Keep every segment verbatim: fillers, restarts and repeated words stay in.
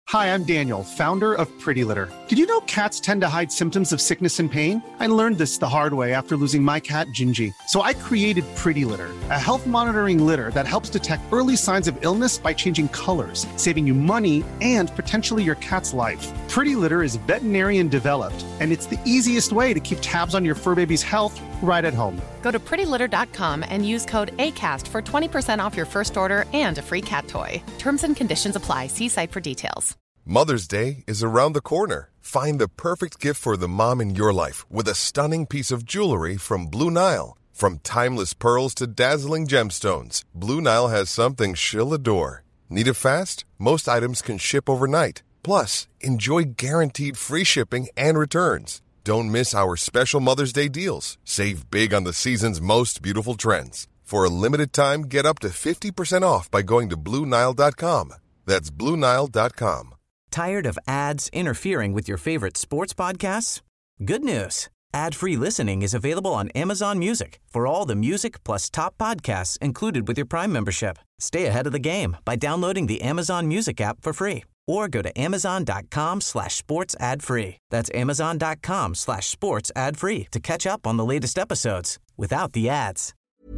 Hi, I'm Daniel, founder of Pretty Litter. Did you know cats tend to hide symptoms of sickness and pain? I learned this the hard way after losing my cat, Gingy. So I created Pretty Litter, a health monitoring litter that helps detect early signs of illness by changing colors, saving you money and potentially your cat's life. Pretty Litter is veterinarian developed, and it's the easiest way to keep tabs on your fur baby's health right at home. Go to pretty litter dot com and use code ACAST for twenty percent off your first order and a free cat toy. Terms and conditions apply. See site for details. Mother's Day is around the corner. Find the perfect gift for the mom in your life with a stunning piece of jewelry from Blue Nile. From timeless pearls to dazzling gemstones, Blue Nile has something she'll adore. Need it fast? Most items can ship overnight. Plus, enjoy guaranteed free shipping and returns. Don't miss our special Mother's Day deals. Save big on the season's most beautiful trends. For a limited time, get up to fifty percent off by going to Blue Nile dot com. That's Blue Nile dot com. Tired of ads interfering with your favorite sports podcasts? Good news. Ad-free listening is available on Amazon Music for all the music plus top podcasts included with your Prime membership. Stay ahead of the game by downloading the Amazon Music app for free or go to amazon.com slash sports ad free. That's amazon.com slash sports ad free to catch up on the latest episodes without the ads.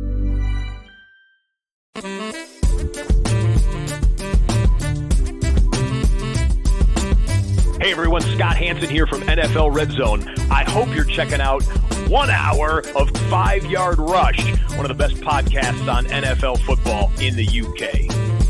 Hey everyone, Scott Hansen here from N F L Red Zone. I hope you're checking out one hour of Five Yard Rush, one of the best podcasts on N F L football in the U K.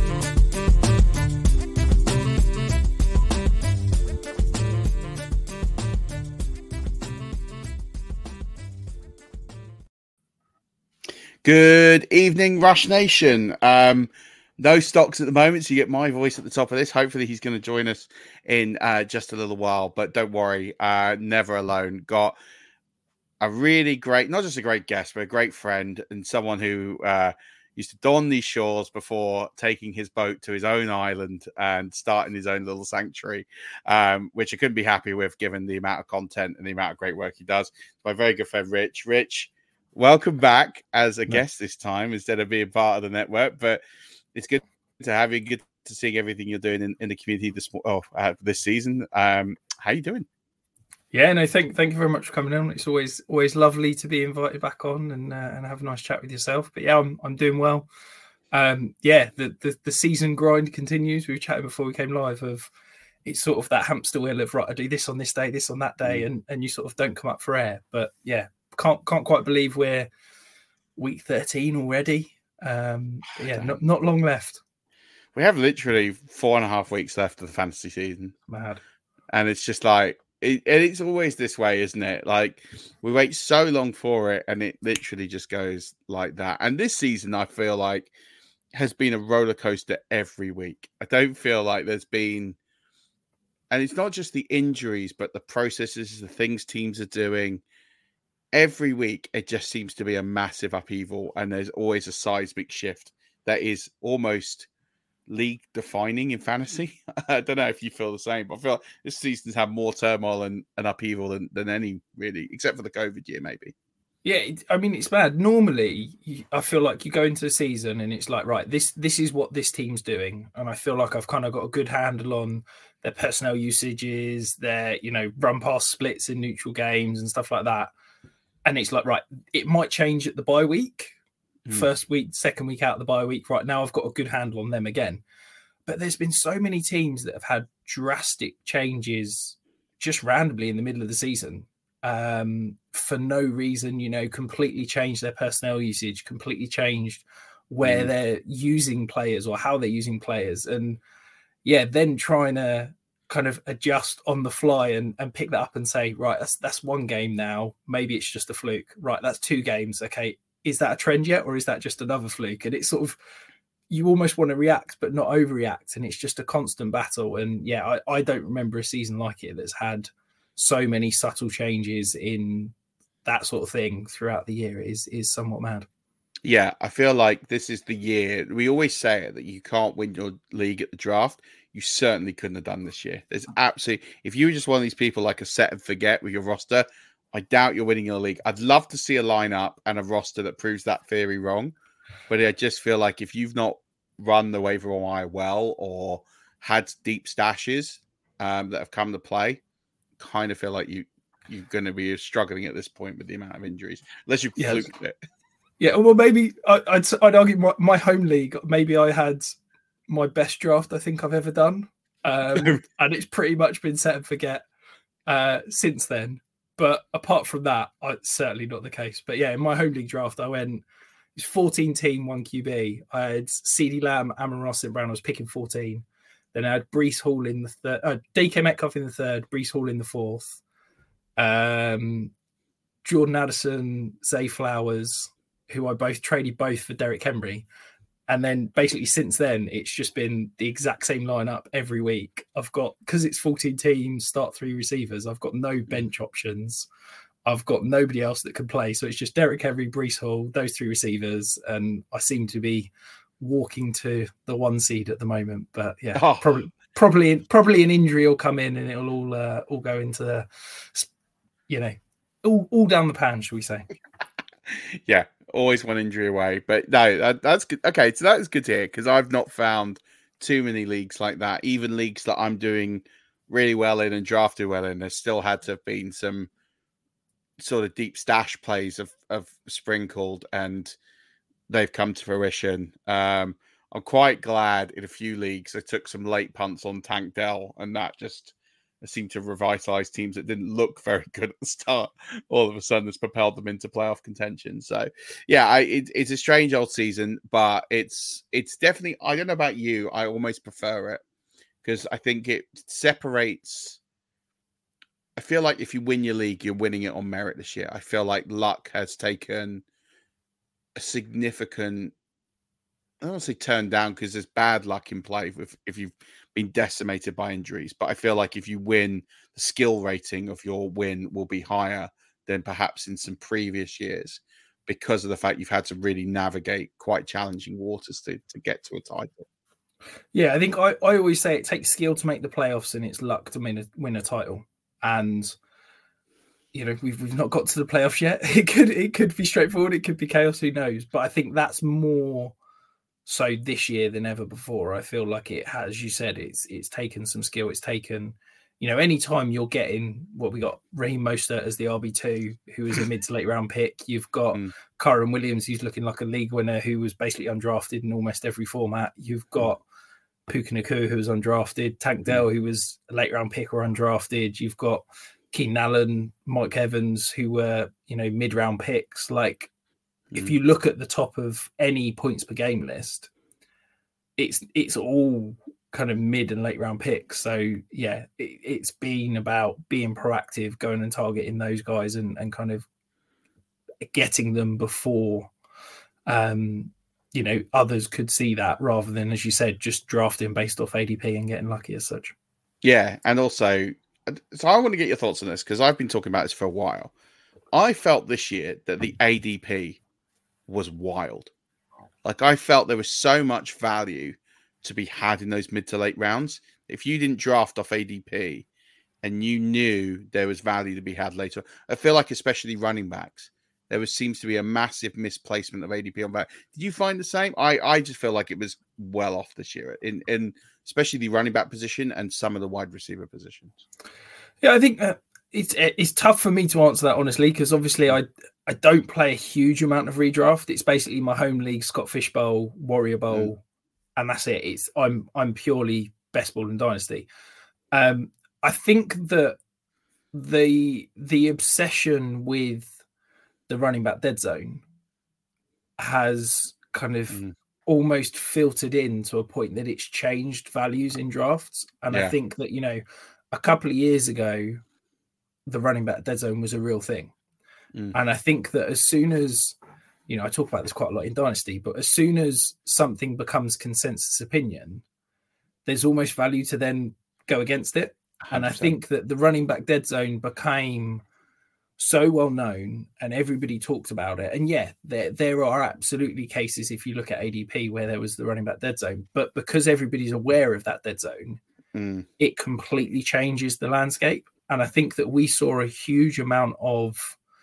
Good evening, Rush Nation. Um, no stocks at the moment, so you get my voice at the top of this. Hopefully he's going to join us in uh, just a little while, but don't worry, uh, never alone. Got a really great, not just a great guest, but a great friend and someone who uh, used to don these shores before taking his boat to his own island and starting his own little sanctuary, um, which I couldn't be happy with given the amount of content and the amount of great work he does. My very good friend, Rich. Rich, welcome back as a guest this time instead of being part of the network, but it's good to have you. Good to see everything you're doing in, in the community this oh, uh, this season. Um, how you doing? Yeah, no, thank thank you very much for coming on. It's always always lovely to be invited back on and uh, and have a nice chat with yourself. But yeah, I'm I'm doing well. Um, yeah, the, the the season grind continues. We were chatting before we came live of it's sort of that hamster wheel of right, I do this on this day, this on that day, mm. and and you sort of don't come up for air. But yeah, can't can't quite believe we're week thirteen already. Um, yeah, not, not long left. We have literally four and a half weeks left of the fantasy season. Mad. And it's just like, it, and it's always this way, isn't it? Like, we wait so long for it, and it literally just goes like that. And this season, I feel like, has been a roller coaster every week. I don't feel like there's been, and it's not just the injuries, but the processes, the things teams are doing. Every week, it just seems to be a massive upheaval, and there's always a seismic shift that is almost league-defining in fantasy. I don't know if you feel the same, but I feel like this season's had more turmoil and, and upheaval than, than any, really, except for the COVID year, maybe. Yeah, it, I mean, it's bad. Normally, you, I feel like you go into the season and it's like, right, this this is what this team's doing, and I feel like I've kind of got a good handle on their personnel usages, their, you know, run-pass splits in neutral games and stuff like that. And it's like, right, it might change at the bye week, mm. first week, second week out of the bye week. Right now, I've got a good handle on them again. But there's been so many teams that have had drastic changes just randomly in the middle of the season um, for no reason, you know, completely changed their personnel usage, completely changed where mm. they're using players or how they're using players. And yeah, then trying to kind of adjust on the fly and, and pick that up and say, right, that's that's one game now. Maybe it's just a fluke. Right, that's two games. Okay, is that a trend yet, or is that just another fluke? And it's sort of, you almost want to react, but not overreact. And it's just a constant battle. And yeah, I, I don't remember a season like it that's had so many subtle changes in that sort of thing throughout the year. It is is somewhat mad. Yeah, I feel like this is the year. We always say it, that you can't win your league at the draft. You certainly couldn't have done this year. There's absolutely, if you were just one of these people like a set and forget with your roster, I doubt you're winning your league. I'd love to see a lineup and a roster that proves that theory wrong. But I just feel like if you've not run the waiver wire well or had deep stashes um, that have come to play, kind of feel like you you're going to be struggling at this point with the amount of injuries, unless you've yes. fluked it. Yeah, well, maybe I, I'd I'd argue my, my home league. Maybe I had my best draft I think I've ever done, um, and it's pretty much been set and forget uh, since then. But apart from that, it's certainly not the case. But yeah, in my home league draft, I went it's fourteen team, one Q B. I had CeeDee Lamb, Amon-Ra Saint Brown. I was picking fourteen. Then I had Breece Hall in the third, uh, D K Metcalf in the third, Breece Hall in the fourth, um, Jordan Addison, Zay Flowers, who I both traded both for Derrick Henry. And then basically since then, it's just been the exact same lineup every week. I've got, because it's fourteen teams, start three receivers, I've got no bench options. I've got nobody else that can play. So it's just Derrick Henry, Breece Hall, those three receivers. And I seem to be walking to the one seed at the moment. But yeah, oh. probably, probably, probably an injury will come in and it'll all, uh, all go into the, you know, all, all down the pan, shall we say. Yeah. Always one injury away, but no, that, that's good. Okay, so that is good to hear because I've not found too many leagues like that. Even leagues that I'm doing really well in and drafted well in, there's still had to have been some sort of deep stash plays of, of sprinkled, and they've come to fruition. Um, I'm quite glad in a few leagues I took some late punts on Tank Dell, and that just seemed to revitalize teams that didn't look very good at the start. All of a sudden, it's propelled them into playoff contention. So, yeah, I, it, it's a strange old season, but it's it's definitely. I don't know about you. I almost prefer it because I think it separates. I feel like if you win your league, you're winning it on merit this year. I feel like luck has taken a significant. I don't want to say turn down because there's bad luck in play if if you've been decimated by injuries. But I feel like if you win, the skill rating of your win will be higher than perhaps in some previous years because of the fact you've had to really navigate quite challenging waters to, to get to a title. Yeah, I think I, I always say it takes skill to make the playoffs and it's luck to win a, win a title. And, you know, we've we've not got to the playoffs yet. It could it could be straightforward. It could be chaos. Who knows? But I think that's more so this year than ever before. I feel like it has, as you said, it's it's taken some skill. It's taken, you know, anytime you're getting what we got, Raheem Mostert as the R B two, who is a mid to late round pick. You've got mm. Kyren Williams, who's looking like a league winner, who was basically undrafted in almost every format. You've got mm. Puka Nacua, who was undrafted, Tank Dell, mm. who was a late round pick or undrafted. You've got Keenan Allen, Mike Evans, who were, you know, mid round picks. Like, if you look at the top of any points per game list, it's it's all kind of mid and late round picks. So yeah, it, it's been about being proactive, going and targeting those guys and, and kind of getting them before, um, you know, others could see that rather than, as you said, just drafting based off A D P and getting lucky as such. Yeah. And also, so I want to get your thoughts on this because I've been talking about this for a while. I felt this year that the A D P was wild. Like, I felt there was so much value to be had in those mid to late rounds. If you didn't draft off A D P and you knew there was value to be had later, I feel like especially running backs, there was seems to be a massive misplacement of A D P on back. Did you find the same? I, I just feel like it was well off this year in, in especially the running back position and some of the wide receiver positions. Yeah, I think uh, it's it's tough for me to answer that honestly because obviously I I don't play a huge amount of redraft. It's basically my home league, Scott Fish Bowl, Warrior Bowl, mm. and that's it. It's I'm I'm purely best ball and dynasty. Um, I think that the the obsession with the running back dead zone has kind of mm. almost filtered in to a point that it's changed values in drafts. And yeah. I think that, you know, a couple of years ago, the running back dead zone was a real thing. Mm. And I think that as soon as, you know, I talk about this quite a lot in Dynasty, but as soon as something becomes consensus opinion, there's almost value to then go against it. one hundred percent. And I think that the running back dead zone became so well known and everybody talked about it. And yeah, there, there are absolutely cases, if you look at A D P, where there was the running back dead zone, but because everybody's aware of that dead zone, mm. it completely changes the landscape. And I think that we saw a huge amount of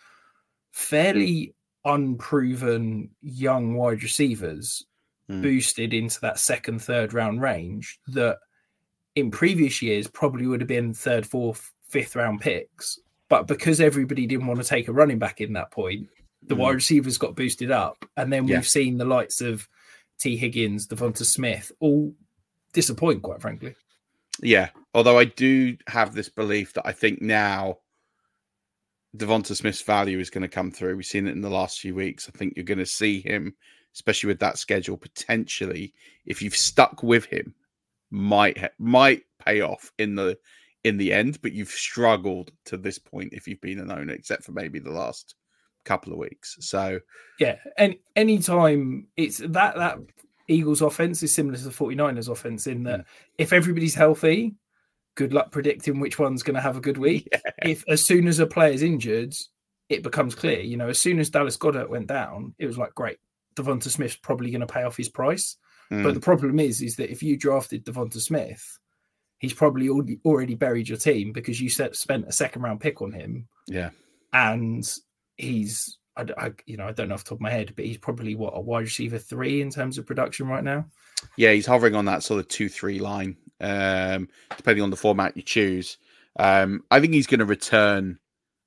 fairly unproven young wide receivers mm. boosted into that second, third round range that in previous years probably would have been third, fourth, fifth round picks. But because everybody didn't want to take a running back in that point, the mm. wide receivers got boosted up. And then we've yeah. seen the likes of T. Higgins, Devonta Smith, all disappoint, quite frankly. Yeah. Although I do have this belief that I think now Devonta Smith's value is going to come through. We've seen it in the last few weeks. I think you're going to see him, especially with that schedule, potentially, if you've stuck with him, might might pay off in the in the end, but you've struggled to this point if you've been an owner, except for maybe the last couple of weeks. So yeah, and anytime it's that that Eagles offense is similar to the 49ers offense in that mm. if everybody's healthy, good luck predicting which one's going to have a good week. Yeah. If as soon as a player's injured, it becomes clear. You know, as soon as Dallas Goedert went down, it was like, great, Devonta Smith's probably going to pay off his price. Mm. But the problem is, is that if you drafted Devonta Smith, he's probably already, already buried your team because you set, spent a second round pick on him. Yeah. And he's, I, I, you know, I don't know off the top of my head, but he's probably what, a wide receiver three in terms of production right now. Yeah, he's hovering on that sort of two three line, um, depending on the format you choose. Um, I think he's going to return.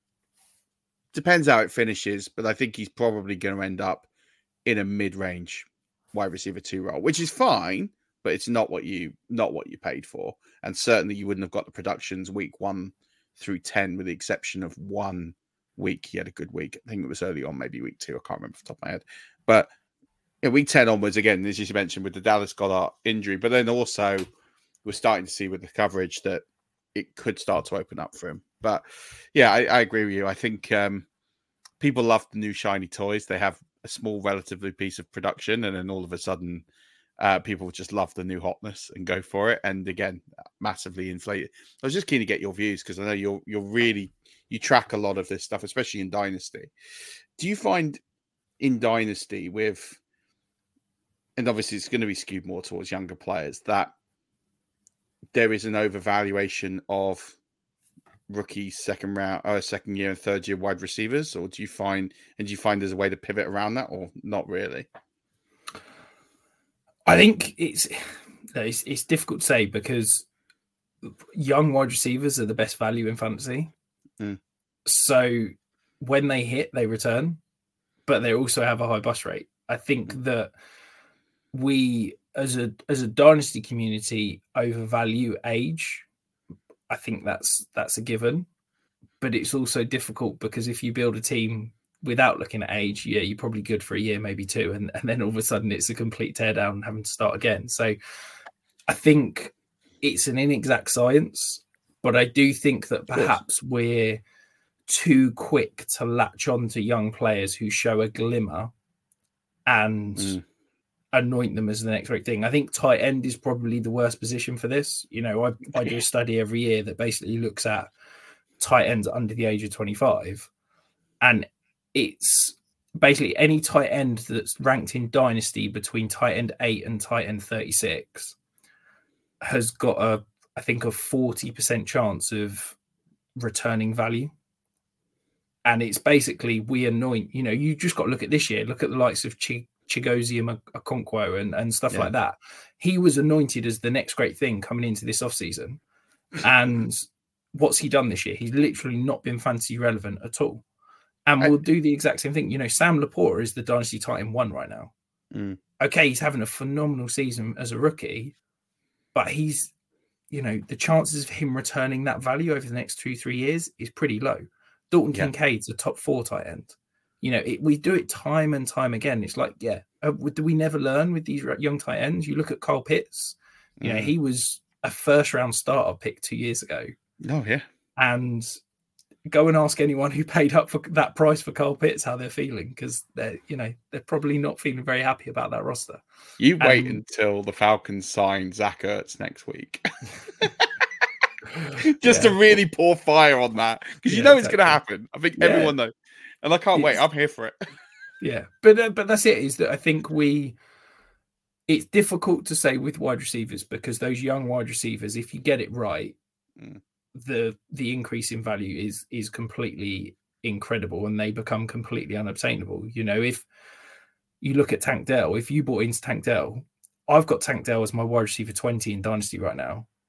Depends how it finishes, but I think he's probably going to end up in a mid-range wide receiver two role, which is fine, but it's not what you not what you paid for, and certainly you wouldn't have got the productions week one through ten, with the exception of one week. He had a good week. I think it was early on, maybe week two. I can't remember off the top of my head, but yeah, week ten onwards, again, as you mentioned, with the Dallas Goedert injury, but then also we're starting to see with the coverage that it could start to open up for him. But yeah, I, I agree with you. I think um, people love the new shiny toys. They have a small, relatively piece of production, and then all of a sudden, uh, people just love the new hotness and go for it. And again, massively inflated. I was just keen to get your views because I know you're you're really you track a lot of this stuff, especially in Dynasty. Do you find in Dynasty with, and obviously it's going to be skewed more towards younger players, that there is an overvaluation of rookie second round, uh, second year and third year wide receivers, or do you find, and do you find there's a way to pivot around that, or not really? I think it's it's, it's difficult to say because young wide receivers are the best value in fantasy. Mm. So when they hit, they return, but they also have a high bust rate. I think that we, as a as a dynasty community, overvalue age. I think that's that's a given, but it's also difficult because if you build a team without looking at age, yeah, you're probably good for a year, maybe two, and, and then all of a sudden it's a complete teardown and having to start again. So I think it's an inexact science, but I do think that perhaps we're too quick to latch on to young players who show a glimmer and mm. anoint them as the next great thing. I think tight end is probably the worst position for this. You know, I, I do a study every year that basically looks at tight ends under the age of twenty-five, and it's basically any tight end that's ranked in Dynasty between tight end eight and tight end thirty-six has got a, I think, a forty percent chance of returning value. And it's basically, we anoint, you know, you just got to look at this year, look at the likes of Ch- Chigozie Okonkwo and, and stuff yeah. like that. He was anointed as the next great thing coming into this offseason. And what's he done this year? He's literally not been fantasy relevant at all. And we'll do the exact same thing. You know, Sam Laporta is the Dynasty tight end one right now. Mm. Okay, he's having a phenomenal season as a rookie, but he's, you know, the chances of him returning that value over the next two, three years is pretty low. Dalton yeah. Kincaid's a top four tight end. You know, it, we do it time and time again. It's like, yeah, uh, do we never learn with these young tight ends? You look at Kyle Pitts, you mm. know, he was a first round starter pick two years ago. Oh, yeah. And go and ask anyone who paid up for that price for Kyle Pitts how they're feeling, because they're, you know, they're probably not feeling very happy about that roster. You wait um, until the Falcons sign Zach Ertz next week. Just yeah. to really pour fire on that, because yeah, you know exactly. it's going to happen. I think yeah. everyone knows, and I can't it's, wait. I'm here for it. yeah, but uh, but that's it. Is that I think we. It's difficult to say with wide receivers because those young wide receivers, if you get it right, mm. the the increase in value is is completely incredible, and they become completely unobtainable. You know, if you look at Tank Dell, if you bought into Tank Dell, I've got Tank Dell as my wide receiver twenty in Dynasty right now.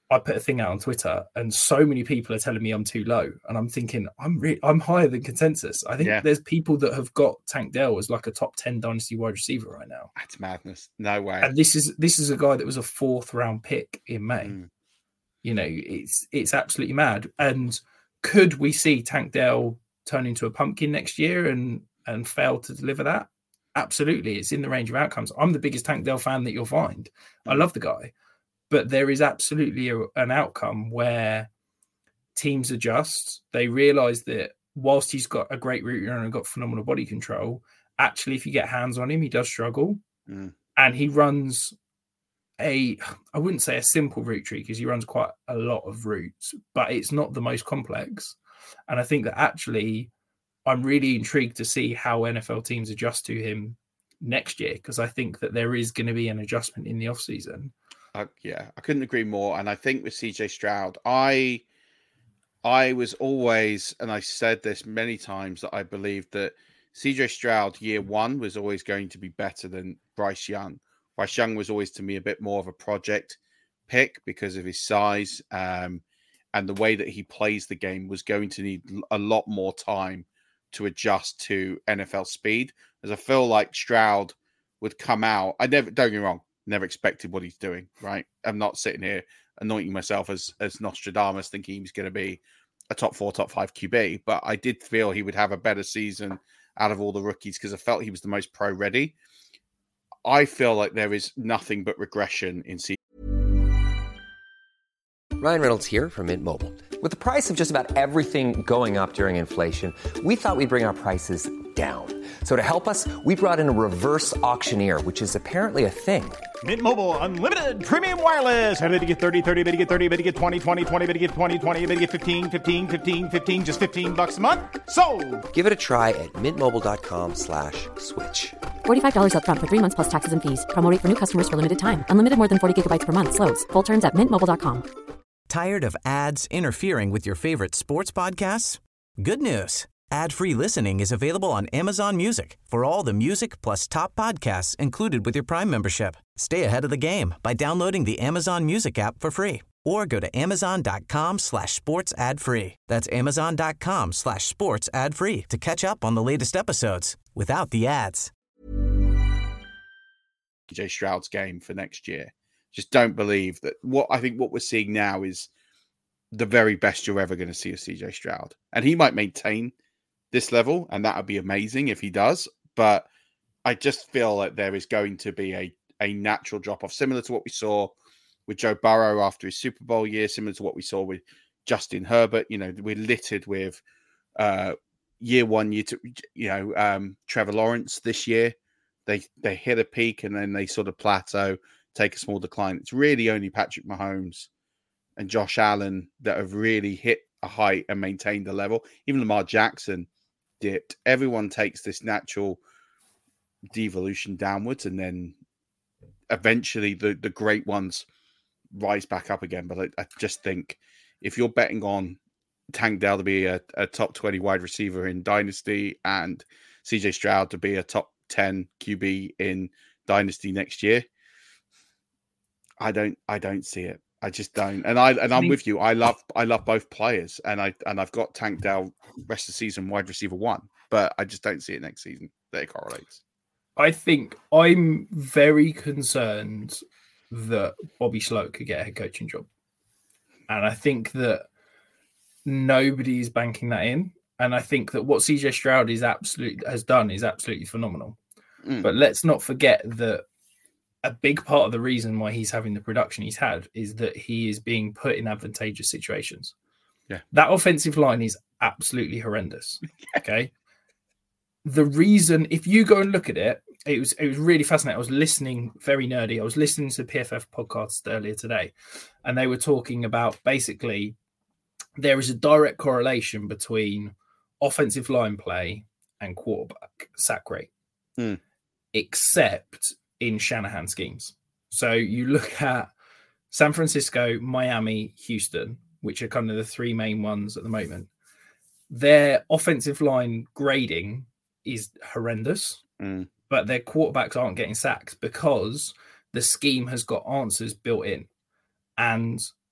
I put a thing out on Twitter, and so many people are telling me I'm too low, and I'm thinking I'm re- I'm higher than consensus. I think Yeah. there's people that have got Tank Dell as like a top ten dynasty wide receiver right now. That's madness. No way. And this is this is a guy that was a fourth round pick in May. Mm. You know, it's it's absolutely mad. And could we see Tank Dell turn into a pumpkin next year and and fail to deliver that? Absolutely, it's in the range of outcomes. I'm the biggest Tank Dell fan that you'll find. Mm. I love the guy. But there is absolutely a, an outcome where teams adjust. They realize that whilst he's got a great route runner and got phenomenal body control, actually, if you get hands on him, he does struggle. Mm. And he runs a, I wouldn't say a simple route tree because he runs quite a lot of routes, but it's not the most complex. And I think that actually, I'm really intrigued to see how N F L teams adjust to him next year, because I think that there is going to be an adjustment in the offseason. Uh, yeah, I couldn't agree more. And I think with C J Stroud, I I was always, and I said this many times, that I believed that C J Stroud year one was always going to be better than Bryce Young. Bryce Young was always to me a bit more of a project pick because of his size, um, and the way that he plays the game was going to need a lot more time to adjust to N F L speed. As I feel like Stroud would come out, I never, don't get me wrong, never expected what he's doing, right? I'm not sitting here anointing myself as as Nostradamus thinking he was going to be a top four, top five Q B, but I did feel he would have a better season out of all the rookies because I felt he was the most pro ready. I feel like there is nothing but regression in season. Ryan Reynolds here from Mint Mobile. With the price of just about everything going up during inflation, we thought we'd bring our prices down. So to help us, we brought in a reverse auctioneer, which is apparently a thing. Mint Mobile Unlimited Premium Wireless. How to get thirty, thirty, how to get thirty, how to get twenty, twenty, twenty, how to get twenty, twenty, how to get fifteen, fifteen, fifteen, fifteen, just fifteen bucks a month? Sold! Give it a try at mintmobile.com slash switch. forty-five dollars up front for three months plus taxes and fees. Promo rate for new customers for limited time. Unlimited more than forty gigabytes per month. Slows full terms at mint mobile dot com. Tired of ads interfering with your favorite sports podcasts? Good news. Ad-free listening is available on Amazon Music for all the music plus top podcasts included with your Prime membership. Stay ahead of the game by downloading the Amazon Music app for free or go to amazon.com slash sports ad free. That's amazon.com slash sports ad free to catch up on the latest episodes without the ads. C J Stroud's game for next year. Just don't believe that. What I think what we're seeing now is the very best you're ever going to see of C J Stroud. And he might maintain this level, and that would be amazing if he does. But I just feel that there is going to be a, a natural drop-off, similar to what we saw with Joe Burrow after his Super Bowl year, similar to what we saw with Justin Herbert. You know, we're littered with uh, year one, year two, you know, um, Trevor Lawrence this year. They, they hit a peak, and then they sort of plateau, take a small decline. It's really only Patrick Mahomes and Josh Allen that have really hit a height and maintained the level. Even Lamar Jackson dipped. Everyone takes this natural devolution downwards, and then eventually the, the great ones rise back up again. But I, I just think if you're betting on Tank Dell to be a, a top twenty wide receiver in Dynasty and C J Stroud to be a top ten Q B in Dynasty next year, I don't I don't see it. I just don't. And I and I'm with you. I love I love both players, and I and I've got Tank Dell rest of the season wide receiver one, but I just don't see it next season that it correlates. I think I'm very concerned that Bobby Sloat could get a head coaching job. And I think that nobody is banking that in. And I think that what C J Stroud is absolutely has done is absolutely phenomenal. Mm. But let's not forget that a big part of the reason why he's having the production he's had is that he is being put in advantageous situations. Yeah. That offensive line is absolutely horrendous. Okay. The reason, if you go and look at it, it was it was really fascinating. I was listening, very nerdy. I was listening to the P F F podcast earlier today, and they were talking about basically there is a direct correlation between offensive line play and quarterback sack rate, mm. except in Shanahan schemes. So you look at San Francisco, Miami, Houston, which are kind of the three main ones at the moment. Their offensive line grading is horrendous, mm. but their quarterbacks aren't getting sacks because the scheme has got answers built in. And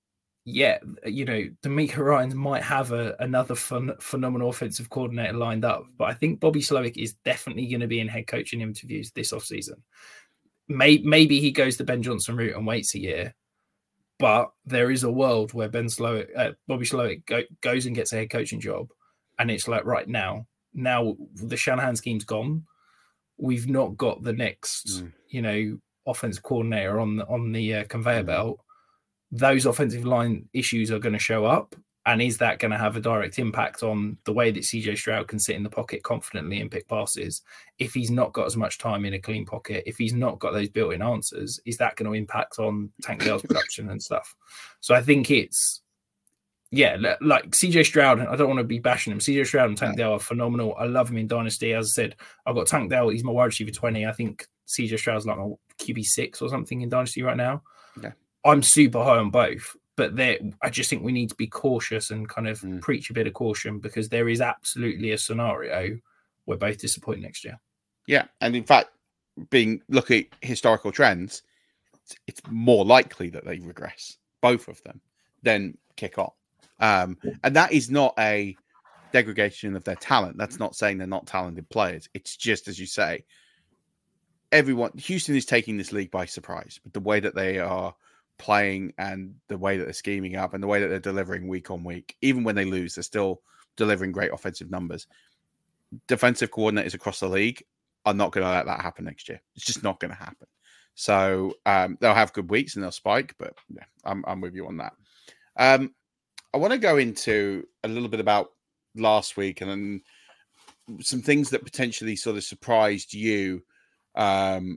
yeah, you know, D'Amico Ryans might have a, another fun, phenomenal offensive coordinator lined up, but I think Bobby Slowick is definitely going to be in head coaching interviews this offseason. May, maybe he goes the Ben Johnson route and waits a year, but there is a world where Ben Slowick, uh, Bobby Slowick go, goes and gets a head coaching job, and it's like right now, now the Shanahan scheme's gone. We've not got the next, mm. you know, offensive coordinator on the, on the uh, conveyor mm. belt. Those offensive line issues are going to show up. And is that going to have a direct impact on the way that C J Stroud can sit in the pocket confidently and pick passes? If he's not got as much time in a clean pocket, if he's not got those built-in answers, is that going to impact on Tank Dell's production and stuff? So I think it's, yeah, like C J Stroud, I don't want to be bashing him. C J Stroud and Tank Dell are phenomenal. I love him in Dynasty. As I said, I've got Tank Dell. He's my wide receiver twenty. I think C J Stroud's like my Q B six or something in Dynasty right now. Yeah. I'm super high on both, but I just think we need to be cautious and kind of mm. preach a bit of caution, because there is absolutely a scenario where both disappoint next year. Yeah, and in fact, being look at historical trends, it's more likely that they regress, both of them, than kick on. Um, and that is not a degradation of their talent. That's not saying they're not talented players. It's just, as you say, everyone, Houston is taking this league by surprise with the way that they are playing and the way that they're scheming up and the way that they're delivering week on week. Even when they lose, they're still delivering great offensive numbers. Defensive coordinators across the league are not going to let that happen next year. It's just not going to happen. So um, they'll have good weeks and they'll spike, but yeah, I'm, I'm with you on that. Um, I want to go into a little bit about last week and then some things that potentially sort of surprised you um,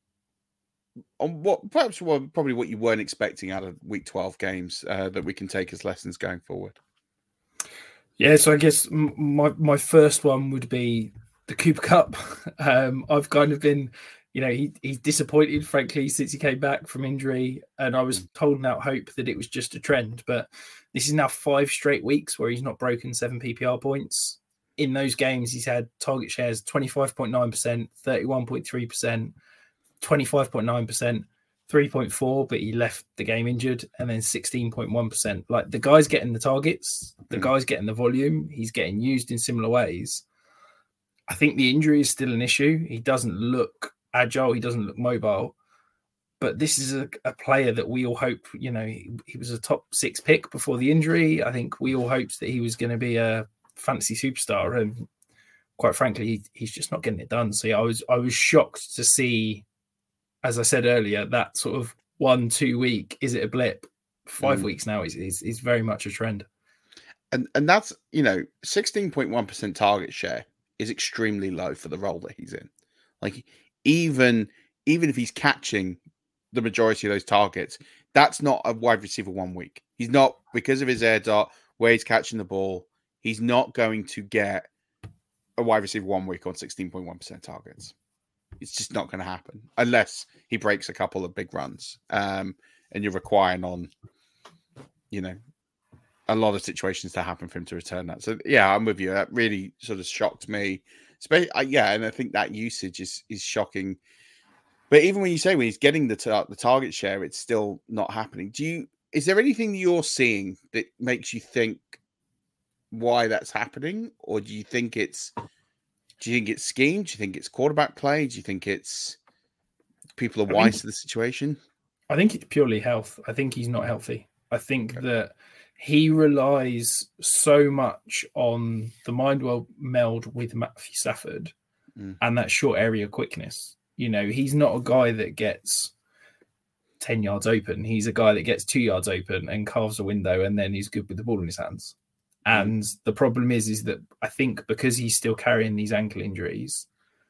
on what perhaps well, probably what you weren't expecting out of week twelve games uh, that we can take as lessons going forward. Yeah, so I guess my my first one would be the Cooper Kupp. Um, I've kind of been, you know, he he's disappointed, frankly, since he came back from injury, and I was holding out hope that it was just a trend. But this is now five straight weeks where he's not broken seven P P R points. In those games, he's had target shares twenty-five point nine percent, thirty-one point three percent, twenty-five point nine percent, three point four, but he left the game injured, and then sixteen point one percent. Like, the guy's getting the targets, the guy's getting the volume, he's getting used in similar ways. I think the injury is still an issue. He doesn't look agile, he doesn't look mobile, but this is a, a player that we all hope, you know, he, he was a top six pick before the injury. I think we all hoped that he was going to be a fantasy superstar, and quite frankly, he, he's just not getting it done. So yeah, I was I was shocked to see, as I said earlier, that sort of one, two week, is it a blip? Five mm. weeks now is, is is very much a trend. And and that's, you know, sixteen point one percent target share is extremely low for the role that he's in. Like, even, even if he's catching the majority of those targets, that's not a wide receiver one week. He's not, because of his air dart, where he's catching the ball, he's not going to get a wide receiver one week on sixteen point one percent targets. It's just not going to happen unless he breaks a couple of big runs. Um, and you're requiring on, you know, a lot of situations to happen for him to return that. So yeah, I'm with you. That really sort of shocked me. Yeah, and I think that usage is is shocking. But even when you say when he's getting the tar- the target share, it's still not happening. Do you? Is there anything that you're seeing that makes you think why that's happening, or do you think it's? Do you think it's scheme? Do you think it's quarterback play? Do you think it's people are wise think, to the situation? I think it's purely health. I think he's not healthy. I think okay. that he relies so much on the mind well meld with Matthew Stafford mm. and that short area quickness. You know, he's not a guy that gets ten yards open. He's a guy that gets two yards open and carves a window, and then he's good with the ball in his hands. And the problem is, is that I think because he's still carrying these ankle injuries,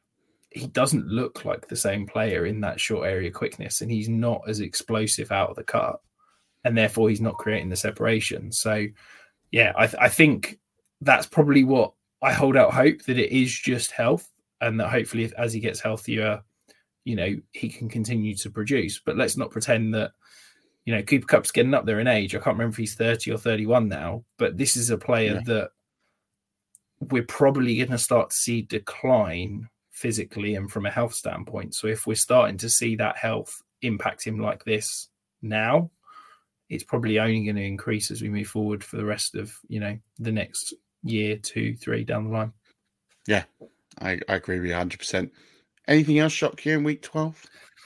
he doesn't look like the same player in that short area quickness, and he's not as explosive out of the cut, and therefore he's not creating the separation. So, yeah, I, th- I think that's probably what I hold out hope, that it is just health, and that hopefully if, as he gets healthier, you know, he can continue to produce. But let's not pretend that, you know, Cooper Kupp's getting up there in age. I can't remember if he's thirty or thirty-one now, but this is a player yeah. that we're probably going to start to see decline physically and from a health standpoint. So if we're starting to see that health impact him like this now, it's probably only going to increase as we move forward for the rest of, you know, the next year, two, three down the line. Yeah, I, I agree with you one hundred percent. Anything else shock you in week twelve?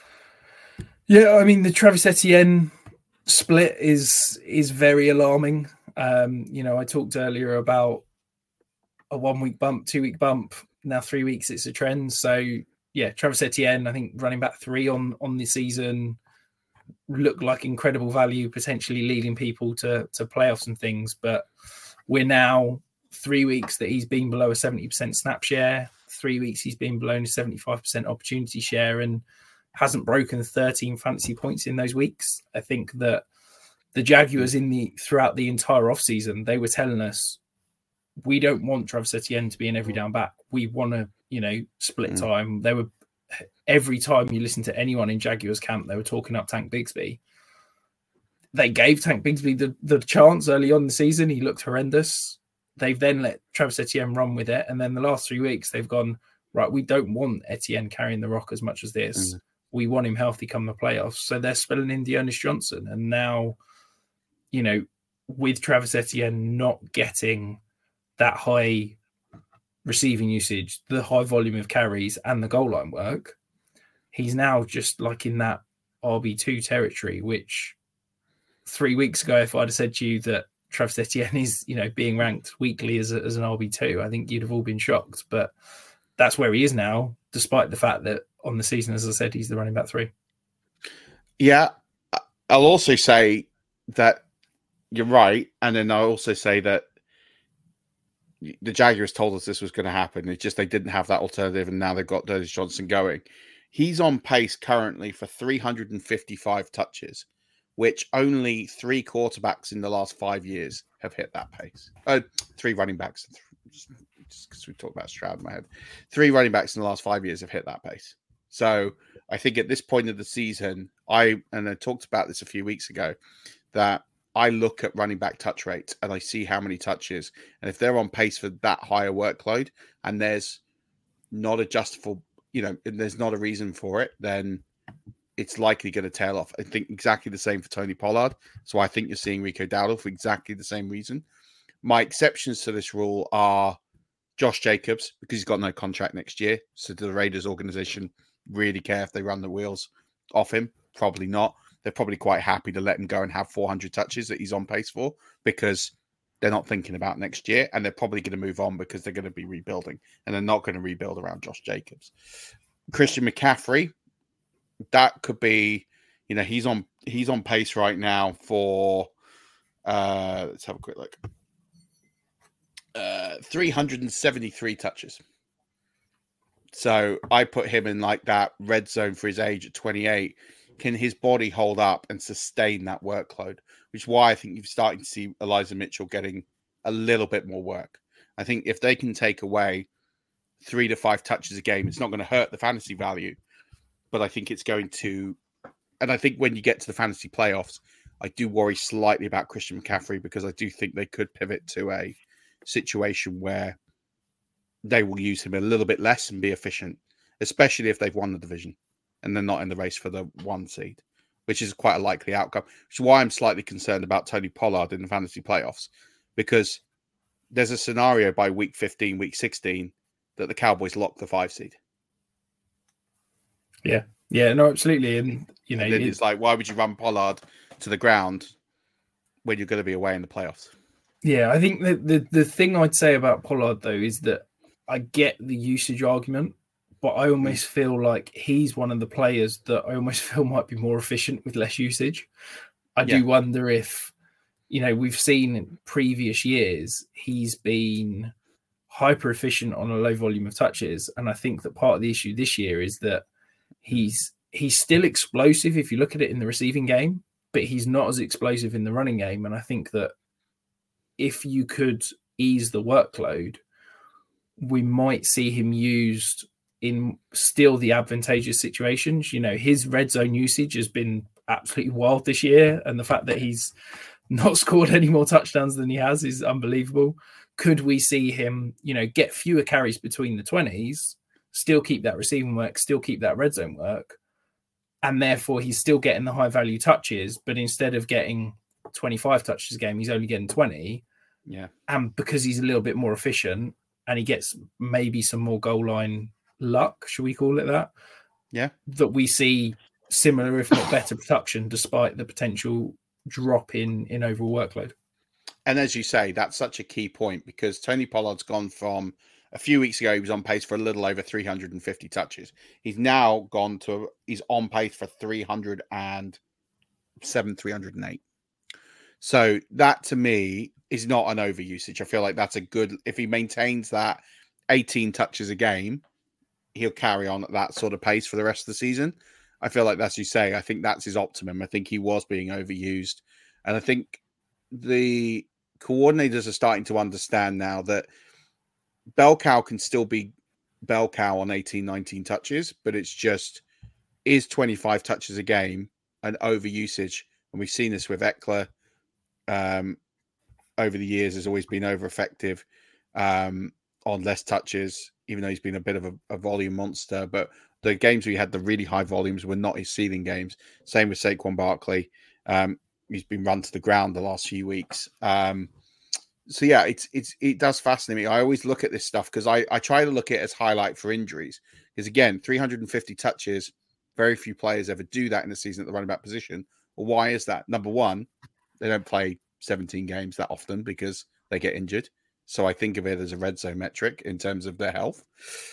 Yeah, I mean, the Travis Etienne split is is very alarming. Um, you know, I talked earlier about a one-week bump, two-week bump. Now three weeks, it's a trend. So, yeah, Travis Etienne, I think running back three on, on the season, look like incredible value, potentially leading people to, to playoffs and things. But we're now three weeks that he's been below a seventy percent snap share. Three weeks he's been below a seventy-five percent opportunity share and hasn't broken thirteen fantasy points in those weeks. I think that the Jaguars in the throughout the entire offseason, they were telling us, we don't want Travis Etienne to be an every down back. We want to, you know, split mm. time. They were every time you listen to anyone in Jaguars camp, they were talking up Tank Bigsby. They gave Tank Bigsby the, the chance early on in the season. He looked horrendous. They've then let Travis Etienne run with it. And then the last three weeks, they've gone, right, we don't want Etienne carrying the rock as much as this. Mm. We want him healthy come the playoffs. So they're spilling in Dearness Johnson. And now, you know, with Travis Etienne not getting that high receiving usage, the high volume of carries and the goal line work, he's now just like in that R B two territory, which three weeks ago, if I'd have said to you that Travis Etienne is, you know, being ranked weekly as, a, as an R B two, I think you'd have all been shocked. But that's where he is now, despite the fact that on the season, as I said, he's the running back three. Yeah. I'll also say that you're right. And then I'll also say that the Jaguars told us this was going to happen. It's just they didn't have that alternative, and now they've got Dearness Johnson going. He's on pace currently for three hundred fifty-five touches, which only three quarterbacks in the last five years have hit that pace. Oh, three running backs, just because we talked about Stroud in my head. Three running backs in the last five years have hit that pace. So I think at this point of the season, I and I talked about this a few weeks ago, that I look at running back touch rates and I see how many touches. And if they're on pace for that higher workload and there's not a justifiable, you know, and there's not a reason for it, then it's likely going to tail off. I think exactly the same for Tony Pollard. So I think you're seeing Rico Dowdle for exactly the same reason. My exceptions to this rule are Josh Jacobs, because he's got no contract next year. So do the Raiders organization really care if they run the wheels off him? Probably not. They're probably quite happy to let him go and have four hundred touches that he's on pace for, because they're not thinking about next year, and they're probably going to move on because they're going to be rebuilding, and they're not going to rebuild around Josh Jacobs. Christian McCaffrey, that could be, you know, he's on he's on pace right now for uh, let's have a quick look. Uh, three hundred seventy-three touches. So I put him in like that red zone for his age at twenty-eight. Can his body hold up and sustain that workload? Which is why I think you're starting to see Elijah Mitchell getting a little bit more work. I think if they can take away three to five touches a game, it's not going to hurt the fantasy value, but I think it's going to. And I think when you get to the fantasy playoffs, I do worry slightly about Christian McCaffrey, because I do think they could pivot to a situation where they will use him a little bit less and be efficient, especially if they've won the division and they're not in the race for the one seed, which is quite a likely outcome, which is why I'm slightly concerned about Tony Pollard in the fantasy playoffs, because there's a scenario by week fifteen, week sixteen, that the Cowboys lock the five seed. Yeah. Yeah, no, absolutely. And, you know, and then it, it's like, why would you run Pollard to the ground when you're going to be away in the playoffs? Yeah, I think the, the, the thing I'd say about Pollard, though, is that I get the usage argument, but I almost feel like he's one of the players that I almost feel might be more efficient with less usage. I yeah. do wonder if, you know, we've seen in previous years, he's been hyper efficient on a low volume of touches. And I think that part of the issue this year is that he's he's still explosive if you look at it in the receiving game, but he's not as explosive in the running game. And I think that if you could ease the workload, we might see him used in still the advantageous situations. You know, his red zone usage has been absolutely wild this year, and the fact that he's not scored any more touchdowns than he has is unbelievable. Could we see him, you know, get fewer carries between the twenties, still keep that receiving work, still keep that red zone work, and therefore he's still getting the high value touches, but instead of getting about twenty-five touches a game, he's only getting twenty. Yeah. And because he's a little bit more efficient and he gets maybe some more goal line luck, should we call it that? Yeah. That we see similar, if not better, production despite the potential drop in, in overall workload. And as you say, that's such a key point because Tony Pollard's gone from a few weeks ago, he was on pace for a little over three hundred fifty touches. He's now gone to, he's on pace for three hundred seven, three hundred eight. So that to me is not an overusage. I feel like that's a good, if he maintains that eighteen touches a game, he'll carry on at that sort of pace for the rest of the season. I feel like that's you say, I think that's his optimum. I think he was being overused. And I think the coordinators are starting to understand now that bell cow can still be bell cow on eighteen, nineteen touches, but it's just, is twenty-five touches a game an overusage? And we've seen this with Eckler um, over the years, has always been over effective um, on less touches, even though he's been a bit of a, a volume monster. But the games where he had the really high volumes were not his ceiling games. Same with Saquon Barkley. Um, he's been run to the ground the last few weeks. Um, so yeah, it's it's it does fascinate me. I always look at this stuff because I, I try to look at it as highlight for injuries. Because again, three hundred fifty touches, very few players ever do that in the season at the running back position. Well, why is that? Number one, they don't play seventeen games that often because they get injured. So I think of it as a red zone metric in terms of their health.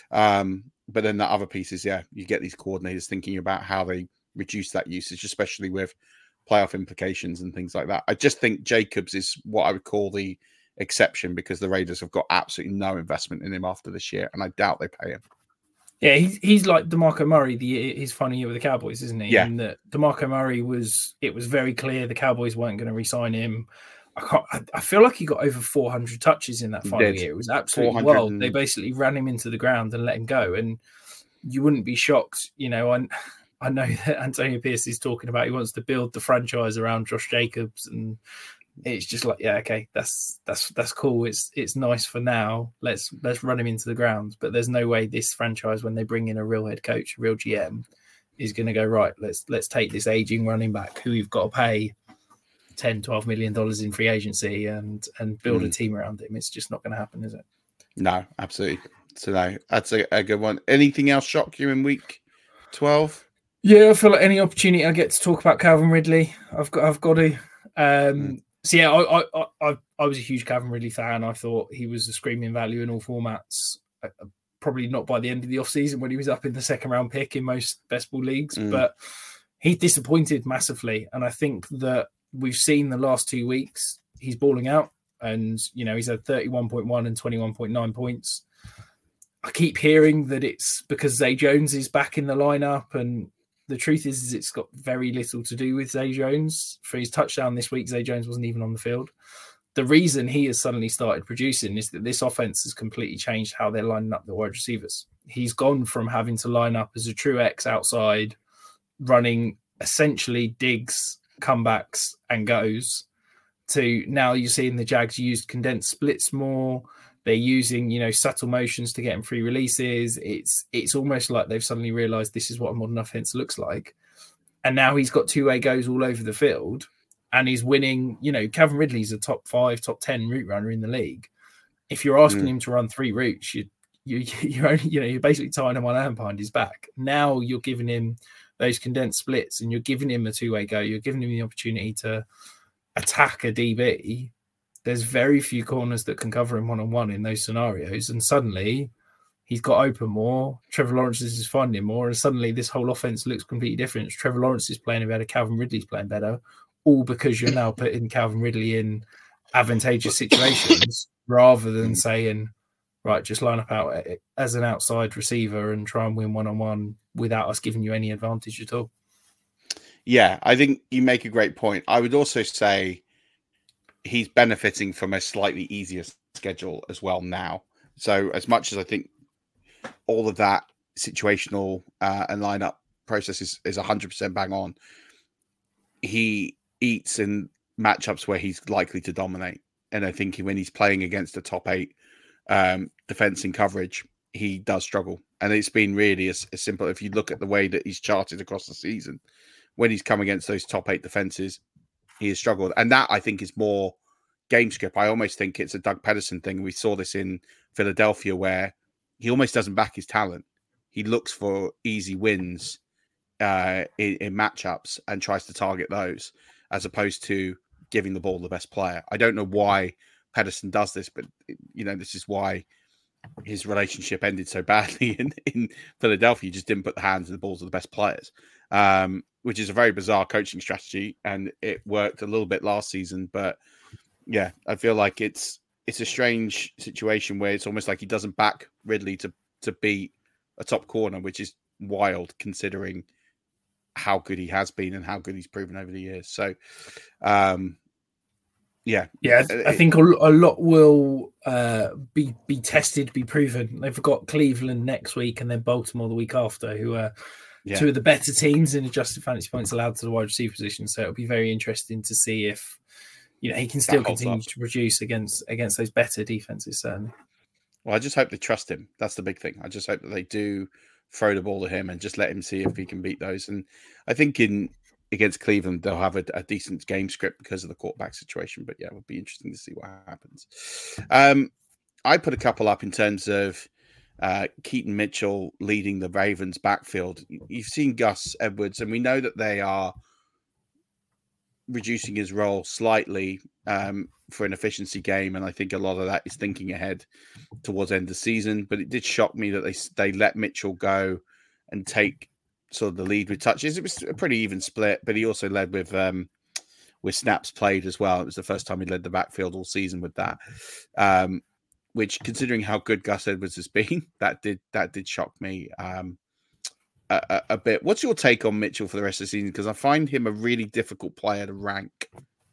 Um, but then the other piece is, yeah, you get these coordinators thinking about how they reduce that usage, especially with playoff implications and things like that. I just think Jacobs is what I would call the exception because the Raiders have got absolutely no investment in him after this year, and I doubt they pay him. Yeah, he's he's like DeMarco Murray, the his final year with the Cowboys, isn't he? Yeah. And that DeMarco Murray was, it was very clear the Cowboys weren't going to re-sign him. I can't. I, I feel like he got over four hundred touches in that final year. It was absolutely wild. And... They basically ran him into the ground and let him go. And you wouldn't be shocked, you know. I I know that Antonio Pierce is talking about he wants to build the franchise around Josh Jacobs, and it's just like, yeah, okay, that's that's that's cool. It's it's nice for now. Let's let's run him into the ground. But there's no way this franchise, when they bring in a real head coach, a real G M, is going to go, right, let's let's take this aging running back who we've got to pay ten, twelve million dollars in free agency and and build mm. a team around him. It's just not going to happen, is it? No, absolutely. So no, that's a, a good one. Anything else shock you in week twelve? Yeah, I feel like any opportunity I get to talk about Calvin Ridley, I've got I've got to. Um, mm. So yeah, I, I I I was a huge Calvin Ridley fan. I thought he was a screaming value in all formats. Uh, probably not by the end of the offseason when he was up in the second round pick in most best ball leagues, mm. but he disappointed massively. And I think that we've seen the last two weeks he's balling out, and you know he's had thirty-one point one and twenty-one point nine points. I keep hearing that it's because Zay Jones is back in the lineup, and the truth is, is it's got very little to do with Zay Jones. For his touchdown this week, Zay Jones wasn't even on the field. The reason he has suddenly started producing is that this offense has completely changed how they're lining up the wide receivers. He's gone from having to line up as a true X outside, running essentially digs, comebacks, and goes, to now you're seeing the Jags use condensed splits more. They're using, you know, subtle motions to get him free releases. It's it's almost like they've suddenly realized this is what a modern offense looks like. And now he's got two-way goes all over the field and he's winning. You know, Calvin Ridley's a top five, top ten route runner in the league. If you're asking mm. him to run three routes, you, you, you're only, you know, you're basically tying him one hand behind his back. Now you're giving him those condensed splits and you're giving him a two-way go. You're giving him the opportunity to attack a D B. There's very few corners that can cover him one-on-one in those scenarios. And suddenly he's got open more. Trevor Lawrence is finding more. And suddenly this whole offense looks completely different. Trevor Lawrence is playing better. Calvin Ridley's playing better. All because you're now putting Calvin Ridley in advantageous situations rather than saying, right, just line up out as an outside receiver and try and win one-on-one without us giving you any advantage at all. Yeah, I think you make a great point. I would also say he's benefiting from a slightly easier schedule as well now. So as much as I think all of that situational uh, and lineup process is, is one hundred percent bang on, he eats in matchups where he's likely to dominate. And I think when he's playing against a top eight um, defense in coverage, he does struggle. And it's been really as, as simple. If you look at the way that he's charted across the season, when he's come against those top eight defenses, he has struggled. And that, I think, is more game script. I almost think it's a Doug Pederson thing. We saw this in Philadelphia where he almost doesn't back his talent. He looks for easy wins uh, in, in matchups and tries to target those as opposed to giving the ball to the best player. I don't know why Pederson does this, but, you know, this is why his relationship ended so badly in, in Philadelphia. He just didn't put the hands and the balls of the best players, um, which is a very bizarre coaching strategy. And it worked a little bit last season, but yeah, I feel like it's it's a strange situation where it's almost like he doesn't back Ridley to to beat a top corner, which is wild considering how good he has been and how good he's proven over the years. So, um, yeah, yeah, I think a lot will uh, be be tested, be proven. They've got Cleveland next week and then Baltimore the week after, who are yeah. two of the better teams in adjusted fantasy points allowed to the wide receiver position. So it'll be very interesting to see if, you know, he can still continue up. to produce against against those better defenses, certainly. Well, I just hope they trust him. That's the big thing. I just hope that they do throw the ball to him and just let him see if he can beat those. And I think in against Cleveland, they'll have a, a decent game script because of the quarterback situation. But yeah, it would be interesting to see what happens. Um, I put a couple up in terms of uh, Keaton Mitchell leading the Ravens backfield. You've seen Gus Edwards, and we know that they are reducing his role slightly um, for an efficiency game, and I think a lot of that is thinking ahead towards end of season. But it did shock me that they they let Mitchell go and take sort of the lead with touches. It was a pretty even split, but he also led with um, with snaps played as well. It was the first time he led the backfield all season with that. Um, which, considering how good Gus Edwards has been, that did that did shock me. Um, A, a bit. What's your take on Mitchell for the rest of the season? Because I find him a really difficult player to rank.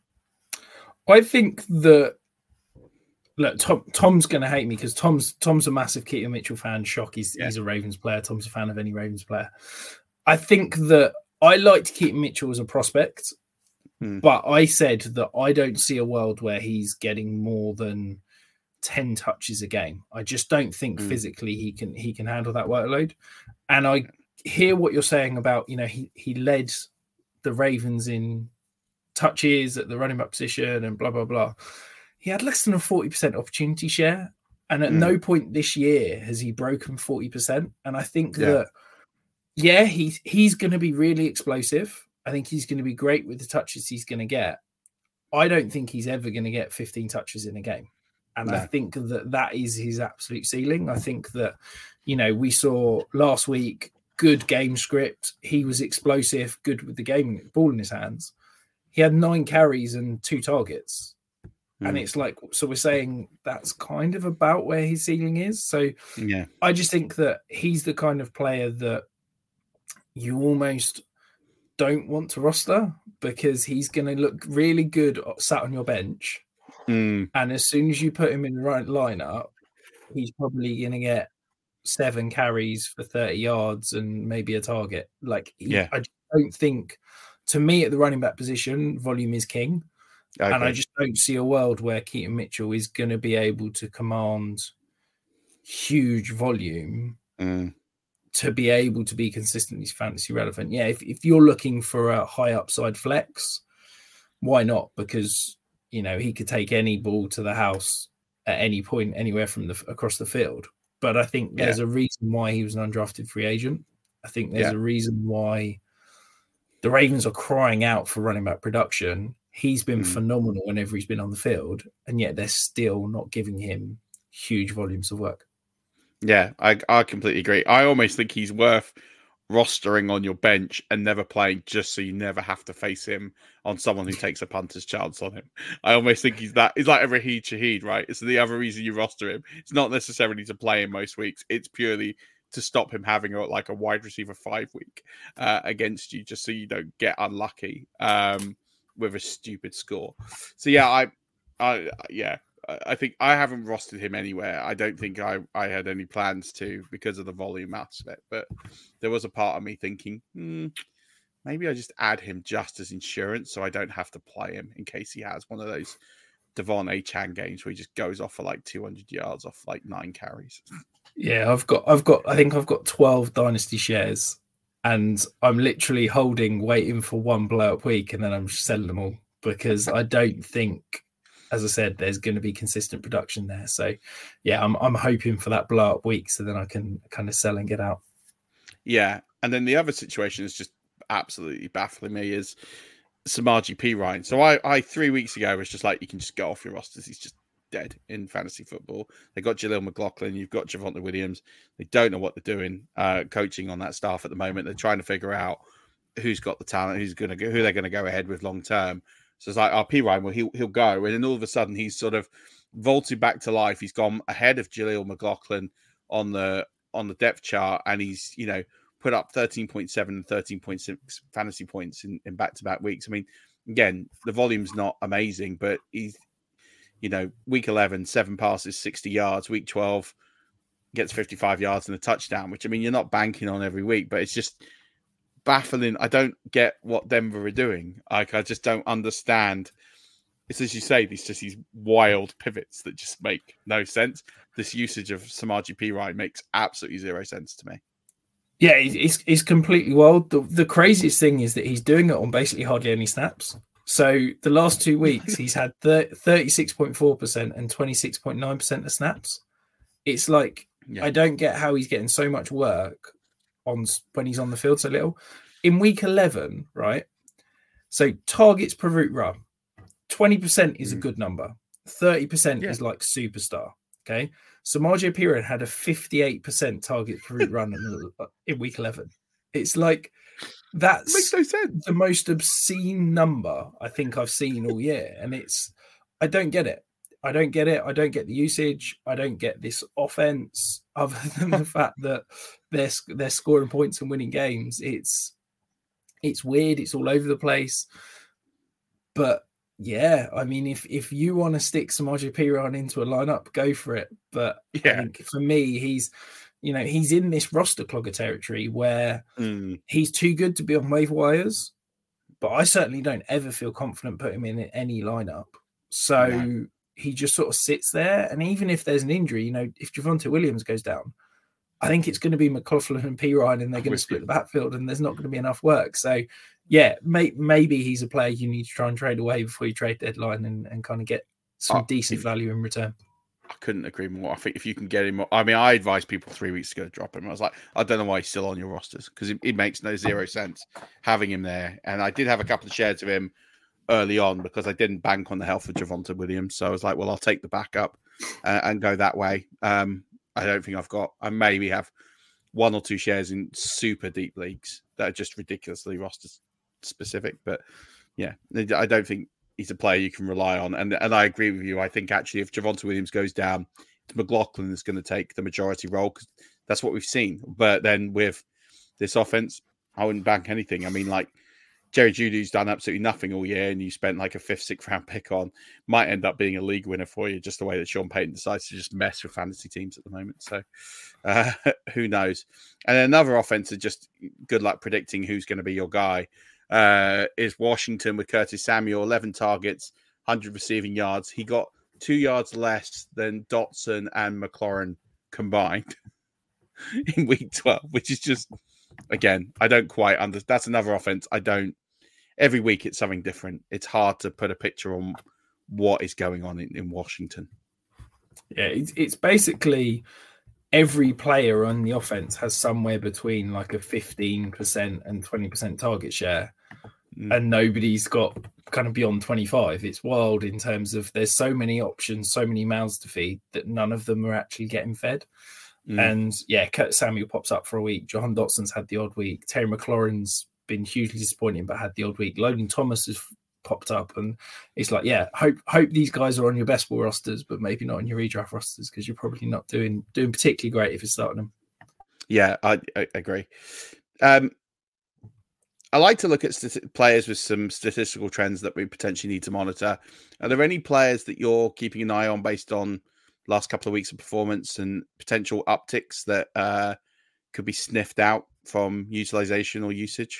I think that look, Tom, Tom's going to hate me because Tom's Tom's a massive Keaton Mitchell fan. Shock, he's yeah. he's a Ravens player. Tom's a fan of any Ravens player. I think that I liked Keaton Mitchell as a prospect, hmm. but I said that I don't see a world where he's getting more than ten touches a game. I just don't think hmm. physically he can he can handle that workload, and I. hear what you're saying about, you know, he, he led the Ravens in touches at the running back position and blah, blah, blah. He had less than a forty percent opportunity share. And at mm. no point this year has he broken forty percent. And I think yeah. that, yeah, he's, he's going to be really explosive. I think he's going to be great with the touches he's going to get. I don't think he's ever going to get fifteen touches in a game. And no. I think that that is his absolute ceiling. I think that, you know, we saw last week, good game script. He was explosive, good with the game, ball in his hands. He had nine carries and two targets. Mm. And it's like, so we're saying that's kind of about where his ceiling is. So yeah, I just think that he's the kind of player that you almost don't want to roster because he's going to look really good sat on your bench. Mm. And as soon as you put him in the right lineup, he's probably going to get seven carries for thirty yards and maybe a target. Like, yeah, I don't think, to me, at the running back position, volume is king. Okay. And I just don't see a world where Keaton Mitchell is going to be able to command huge volume mm. to be able to be consistently fantasy relevant. Yeah, if, if you're looking for a high upside flex, why not? Because, you know, he could take any ball to the house at any point, anywhere from the across the field. But I think there's yeah. a reason why he was an undrafted free agent. I think there's yeah. a reason why the Ravens are crying out for running back production. He's been mm. phenomenal whenever he's been on the field, and yet they're still not giving him huge volumes of work. Yeah, I, I completely agree. I almost think he's worth rostering on your bench and never playing just so you never have to face him on someone who takes a punter's chance on him. I almost think he's that. He's like a Raheed Shaheed, right? It's the other reason you roster him. It's not necessarily to play him most weeks. It's purely to stop him having a, like a wide receiver five week uh, against you, just so you don't get unlucky um, with a stupid score. So yeah, I, I yeah. I think I haven't rostered him anywhere. I don't think I, I had any plans to because of the volume aspect. But there was a part of me thinking, hmm, maybe I just add him just as insurance so I don't have to play him in case he has one of those Devon Achane games where he just goes off for like two hundred yards off like nine carries. Yeah, I've got, I've got, I think I've got twelve dynasty shares and I'm literally holding, waiting for one blow up week and then I'm just selling them all because I don't think, as I said, there's going to be consistent production there. So, yeah, I'm I'm hoping for that blow up week so then I can kind of sell and get out. Yeah, and then the other situation is just absolutely baffling me is Samaji Perine. So I, I three weeks ago was just like, you can just go off your rosters. He's just dead in fantasy football. They got Jaleel McLaughlin. You've got Javonte Williams. They don't know what they're doing, uh, coaching on that staff at the moment. They're trying to figure out who's got the talent, who's going to go, who they're going to go ahead with long term. So it's like, oh, Perine, well, he'll, he'll go. And then all of a sudden, he's sort of vaulted back to life. He's gone ahead of Jaleel McLaughlin on the on the depth chart, and he's, you know, put up thirteen point seven and thirteen point six fantasy points in, in back-to-back weeks. I mean, again, the volume's not amazing, but he's, you know, week eleven, seven passes, sixty yards. Week twelve, gets fifty-five yards and a touchdown, which, I mean, you're not banking on every week, but it's just baffling. I don't get what Denver are doing. Like, I just don't understand. It's, as you say, these just these wild pivots that just make no sense. This usage of Samaji Perine makes absolutely zero sense to me. Yeah, it's, it's completely wild. The, the craziest thing is that he's doing it on basically hardly any snaps. So the last two weeks, he's had thirty-six point four percent and twenty-six point nine percent of snaps. It's like, yeah. I don't get how he's getting so much work on when he's on the field so little. In week eleven, right? So targets per route run, twenty percent is mm. a good number. thirty percent yeah. is like superstar. Okay. Samaji Perine had a fifty-eight percent target per route run in, in week eleven. It's like, that's makes no sense. The most obscene number I think I've seen all year. And it's, I don't get it. I don't get it. I don't get the usage. I don't get this offense other than the fact that they're, they're scoring points and winning games. It's, it's weird. It's all over the place. But yeah, I mean, if, if you want to stick Samaji Perine into a lineup, go for it. But yeah. I think for me, he's, you know, he's in this roster clogger territory where mm. he's too good to be on waiver wires, but I certainly don't ever feel confident putting him in any lineup. So no. he just sort of sits there. And even if there's an injury, you know, if Javonte Williams goes down, I think it's going to be McLaughlin and Perine, and they're going to split the backfield, and there's not going to be enough work. So yeah, may, maybe he's a player you need to try and trade away before you trade deadline and, and kind of get some oh, decent if, value in return. I couldn't agree more. I think if you can get him, I mean, I advised people three weeks ago to drop him. I was like, I don't know why he's still on your rosters, because it, it makes no zero sense having him there. And I did have a couple of shares of him early on because I didn't bank on the health of Javonte Williams. So I was like, well, I'll take the backup uh, and go that way. Um, I don't think I've got, I maybe have one or two shares in super deep leagues that are just ridiculously roster specific. But yeah, I don't think he's a player you can rely on. And and I agree with you. I think actually if Javonte Williams goes down, McLaughlin is going to take the majority role because that's what we've seen. But then with this offense, I wouldn't bank anything. I mean, like Jerry Jeudy's done absolutely nothing all year, and you spent like a fifth, sixth round pick on, might end up being a league winner for you, just the way that Sean Payton decides to just mess with fantasy teams at the moment. So uh, who knows? And another offense is just good luck predicting who's going to be your guy. Uh, is Washington with Curtis Samuel, eleven targets, one hundred receiving yards. He got two yards less than Dotson and McLaurin combined in week twelve, which is just, again, I don't quite understand. That's another offense. I don't, every week it's something different. It's hard to put a picture on what is going on in, in Washington. Yeah, it's, it's basically every player on the offense has somewhere between like a fifteen percent and twenty percent target share. Mm. And nobody's got kind of beyond twenty-five. It's wild in terms of there's so many options, so many mouths to feed that none of them are actually getting fed. Mm. And yeah, Curtis Samuel pops up for a week. Jahan Dotson's had the odd week. Terry McLaurin's been hugely disappointing, but had the odd week. Logan Thomas has popped up, and it's like, yeah, hope hope these guys are on your best ball rosters, but maybe not on your redraft rosters because you're probably not doing doing particularly great if you're starting them. Yeah, I, I agree. Um, I like to look at st- players with some statistical trends that we potentially need to monitor. Are there any players that you're keeping an eye on based on last couple of weeks of performance and potential upticks that uh, could be sniffed out from utilization or usage?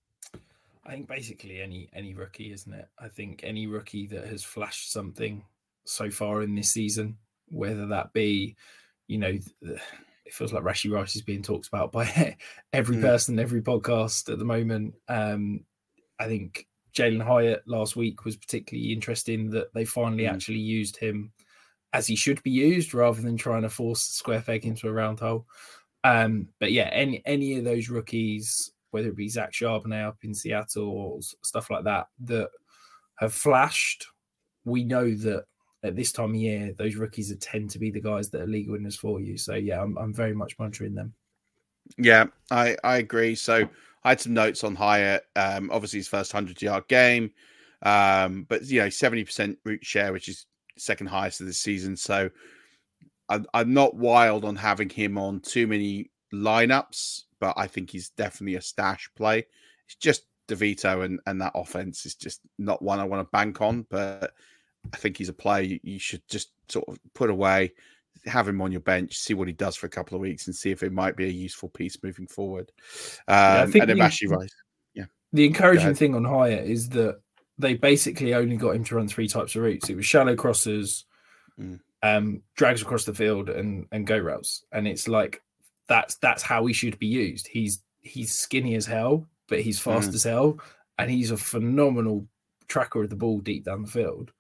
I think basically any any rookie, isn't it? I think any rookie that has flashed something so far in this season, whether that be, you know, it feels like Rashee Rice is being talked about by every mm. person, every podcast at the moment. Um, I think Jalen Hyatt last week was particularly interesting that they finally Mm. actually used him as he should be used rather than trying to force the square peg into a round hole. Um, but yeah, any any of those rookies, whether it be Zach Charbonnet up in Seattle or stuff like that, that have flashed, we know that at this time of year, those rookies tend to be the guys that are league winners for you. So yeah, I'm I'm very much monitoring them. Yeah, I, I agree. So I had some notes on Hyatt. Um, obviously his first hundred-yard game, um, but you know, seventy percent route share, which is second highest of the season. So I'm, I'm not wild on having him on too many lineups, but I think he's definitely a stash play. It's just DeVito and, and that offense is just not one I want to bank on, but I think he's a player you, you should just sort of put away, have him on your bench, see what he does for a couple of weeks and see if it might be a useful piece moving forward. Um, yeah, I think and then Rashee Rice. Yeah. The encouraging thing on Hyatt is that they basically only got him to run three types of routes. It was shallow crosses, mm. um, drags across the field, and and go routes. And it's like that's that's how he should be used. He's he's skinny as hell, but he's fast mm. as hell, and he's a phenomenal tracker of the ball deep down the field.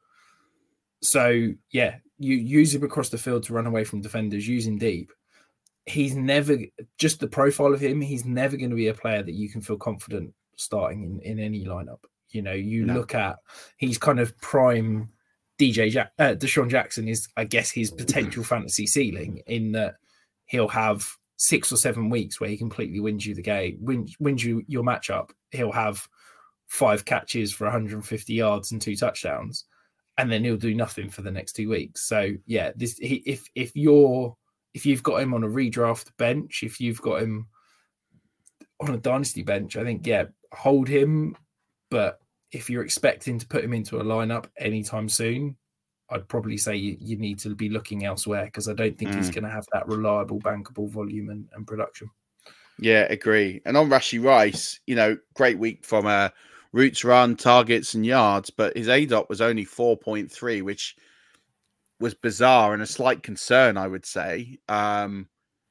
So yeah, you use him across the field to run away from defenders, use him deep. He's never just the profile of him. He's never going to be a player that you can feel confident starting in, in any lineup. You know, you no. look at he's kind of prime D J Jack, uh, Deshaun Jackson is, I guess, his potential fantasy ceiling in that he'll have six or seven weeks where he completely wins you the game, wins, wins you your matchup. He'll have five catches for one hundred fifty yards and two touchdowns, and then he'll do nothing for the next two weeks. So yeah, this he, if if you're if you've got him on a redraft bench, if you've got him on a dynasty bench, I think yeah, hold him. But if you're expecting to put him into a lineup anytime soon, I'd probably say you, you need to be looking elsewhere because I don't think mm. he's going to have that reliable, bankable volume and, and production. Yeah, agree. And on Rashee Rice, you know, great week from a routes run, targets and yards, but his A D O T was only four point three, which was bizarre and a slight concern, I would say. Um,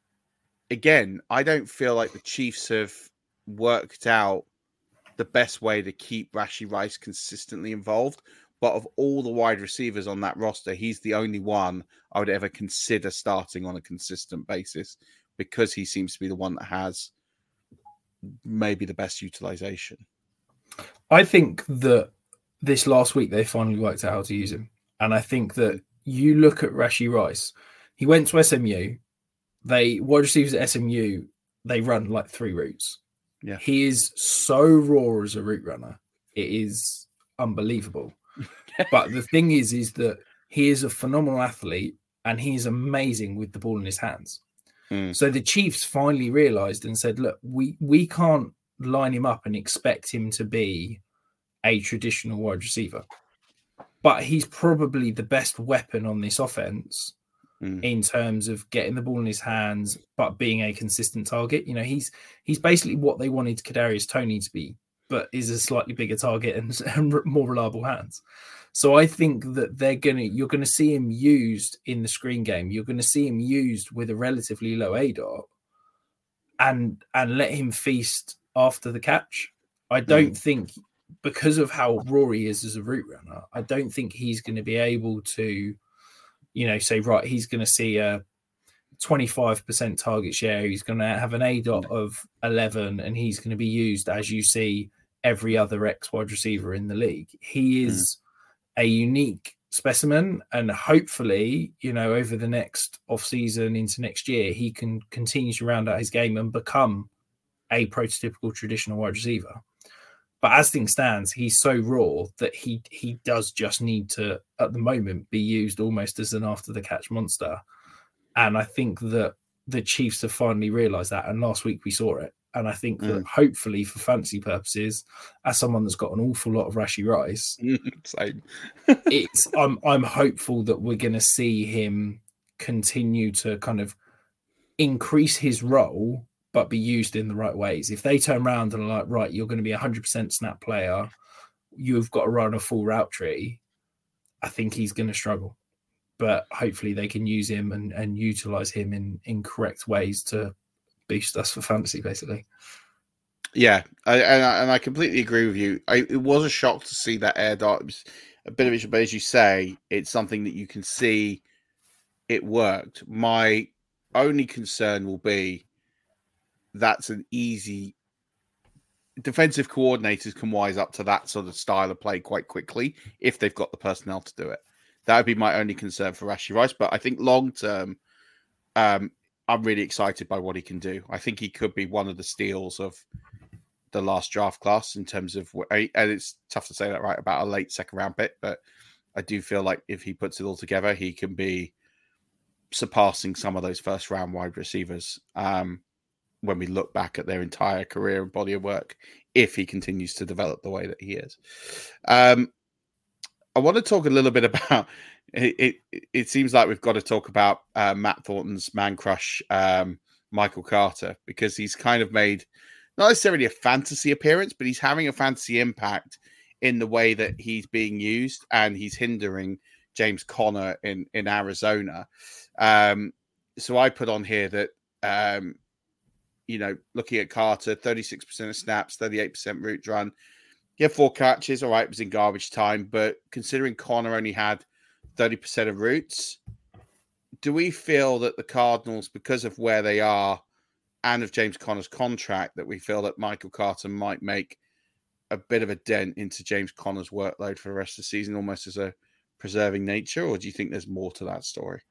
again, I don't feel like the Chiefs have worked out the best way to keep Rashee Rice consistently involved. But of all the wide receivers on that roster, he's the only one I would ever consider starting on a consistent basis because he seems to be the one that has maybe the best utilization. I think that this last week they finally worked out how to use him. And I think that you look at Rashee Rice, he went to S M U. They wide receivers at S M U, they run like three routes. Yeah. He is so raw as a route runner. It is unbelievable. But the thing is, is that he is a phenomenal athlete and he is amazing with the ball in his hands. Mm. So the Chiefs finally realized and said, look, we, we can't line him up and expect him to be a traditional wide receiver. But he's probably the best weapon on this offense mm. in terms of getting the ball in his hands, but being a consistent target. You know, he's he's basically what they wanted Kadarius Toney to be, but is a slightly bigger target and, and more reliable hands. So I think that they're gonna you're gonna see him used in the screen game. You're gonna see him used with a relatively low A D O T and and let him feast after the catch. I don't mm. think because of how raw he is as a route runner, I don't think he's going to be able to, you know, say, right, he's going to see a twenty-five percent target share. He's going to have an A D O T of eleven and he's going to be used as you see every other ex wide receiver in the league. He is mm. a unique specimen and hopefully, you know, over the next off season into next year, he can continue to round out his game and become a prototypical traditional wide receiver. But as things stands, he's so raw that he he does just need to, at the moment, be used almost as an after-the-catch monster. And I think that the Chiefs have finally realised that. And last week we saw it. And I think mm. that hopefully for fantasy purposes, as someone that's got an awful lot of Rashee Rice, Same. it's I'm I'm hopeful that we're going to see him continue to kind of increase his role but be used in the right ways. If they turn around and are like, right, you're going to be a one hundred percent snap player, you've got to run a full route tree, I think he's going to struggle. But hopefully they can use him and, and utilize him in, in correct ways to boost us for fantasy, basically. Yeah, I, and, I, and I completely agree with you. I, it was a shock to see that air dart. It was a bit of it, but as you say, it's something that you can see it worked. My only concern will be that's an easy defensive coordinators can wise up to that sort of style of play quite quickly if they've got the personnel to do it. That would be my only concern for Rashee Rice. But I think long term, um, I'm really excited by what he can do. I think he could be one of the steals of the last draft class in terms of, and it's tough to say that right about a late second round pick, but I do feel like if he puts it all together, he can be surpassing some of those first round wide receivers. Um, when we look back at their entire career and body of work, if he continues to develop the way that he is. Um, I want to talk a little bit about, it, it, it seems like we've got to talk about uh, Matt Thornton's man crush, um, Michael Carter, because he's kind of made not necessarily a fantasy appearance, but he's having a fantasy impact in the way that he's being used, and he's hindering James Conner in, in Arizona. Um, so I put on here that, um, you know, looking at Carter, thirty-six percent of snaps, thirty-eight percent route run. He had four catches. All right, it was in garbage time. But considering Conner only had thirty percent of routes, do we feel that the Cardinals, because of where they are and of James Conner's contract, that we feel that Michael Carter might make a bit of a dent into James Conner's workload for the rest of the season, almost as a preserving nature? Or do you think there's more to that story?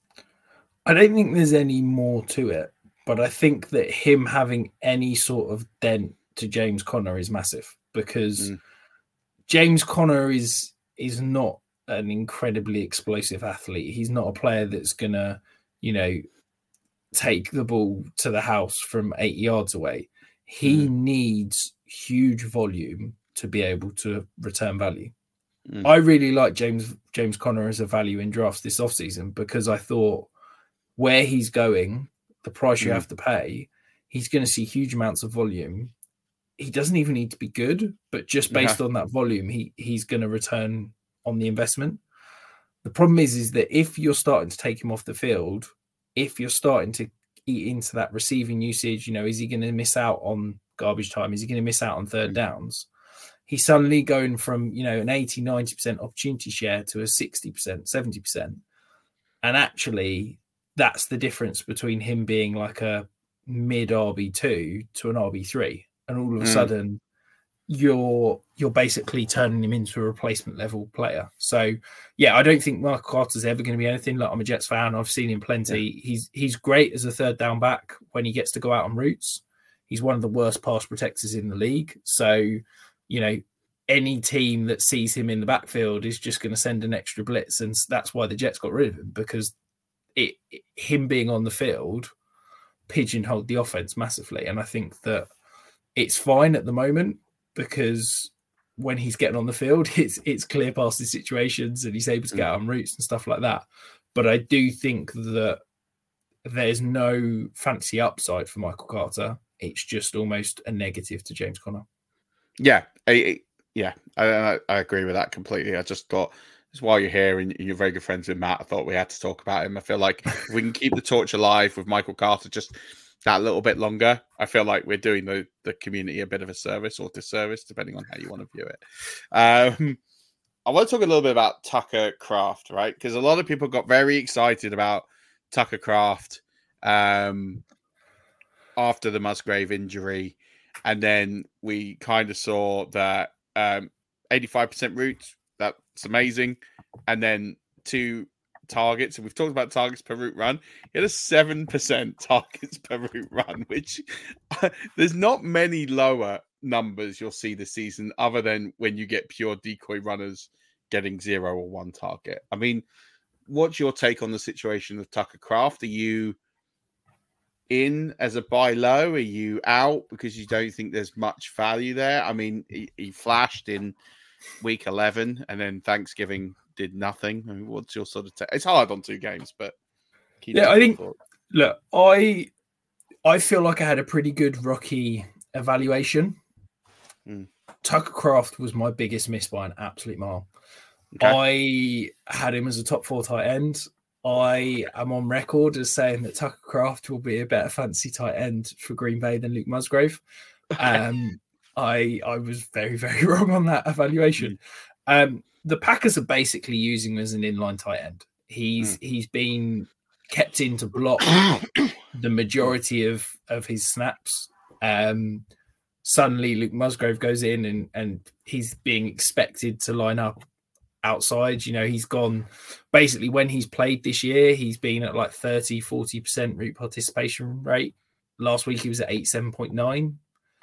I don't think there's any more to it. But I think that him having any sort of dent to James Conner is massive, because mm. James Conner is is not an incredibly explosive athlete. He's not a player that's going to, you know, take the ball to the house from eight yards away. He mm. needs huge volume to be able to return value. Mm. I really like James James Conner as a value in drafts this offseason, because I thought where he's going, the price you mm. have to pay, he's going to see huge amounts of volume. He doesn't even need to be good, but just based yeah. on that volume, he he's going to return on the investment. The problem is, is that if you're starting to take him off the field, if you're starting to eat into that receiving usage, you know, is he going to miss out on garbage time? Is he going to miss out on third mm. downs? He's suddenly going from, you know, an eighty, ninety percent opportunity share to a sixty percent, seventy percent. And actually, that's the difference between him being like a mid R B two to an R B three. And all of a mm. sudden, you're you're basically turning him into a replacement level player. So, yeah, I don't think Michael Carter's ever going to be anything. Like, I'm a Jets fan. I've seen him plenty. Yeah. He's he's great as a third down back when he gets to go out on routes. He's one of the worst pass protectors in the league. So, you know, any team that sees him in the backfield is just going to send an extra blitz. And that's why the Jets got rid of him, because It, it, him being on the field pigeonholed the offense massively. And I think that it's fine at the moment, because when he's getting on the field, it's it's clear passing situations and he's able to get out on routes and stuff like that. But I do think that there's no fancy upside for Michael Carter. It's just almost a negative to James Conner. Yeah, I, yeah, I, I agree with that completely. I just thought, while you're here and you're very good friends with Matt, I thought we had to talk about him. I feel like if we can keep the torch alive with Michael Carter just that little bit longer, I feel like we're doing the, the community a bit of a service or disservice, depending on how you want to view it. Um, I want to talk a little bit about Tucker Kraft, right? Because a lot of people got very excited about Tucker Kraft um, after the Musgrave injury. And then we kind of saw that um, eighty-five percent routes, that's amazing. And then two targets, and we've talked about targets per route run. He had a seven percent targets per route run, which there's not many lower numbers you'll see this season other than when you get pure decoy runners getting zero or one target. I mean, what's your take on the situation of Tucker Kraft? Are you in as a buy low? Are you out because you don't think there's much value there? I mean, he, he flashed in week eleven, and then Thanksgiving did nothing. I mean, what's your sort of take? It's hard on two games, but yeah, I think thought. look, I I feel like I had a pretty good rookie evaluation. Mm. Tucker Kraft was my biggest miss by an absolute mile. Okay. I had him as a top four tight end. I am on record as saying that Tucker Kraft will be a better fantasy tight end for Green Bay than Luke Musgrave. Um, I I was very, very wrong on that evaluation. Mm. Um, the Packers are basically using him as an inline tight end. He's mm. he's been kept in to block the majority of, of his snaps. Um, suddenly Luke Musgrave goes in and, and he's being expected to line up outside. You know, he's gone basically when he's played this year, he's been at like thirty, forty percent route participation rate. Last week he was at eighty-seven point nine.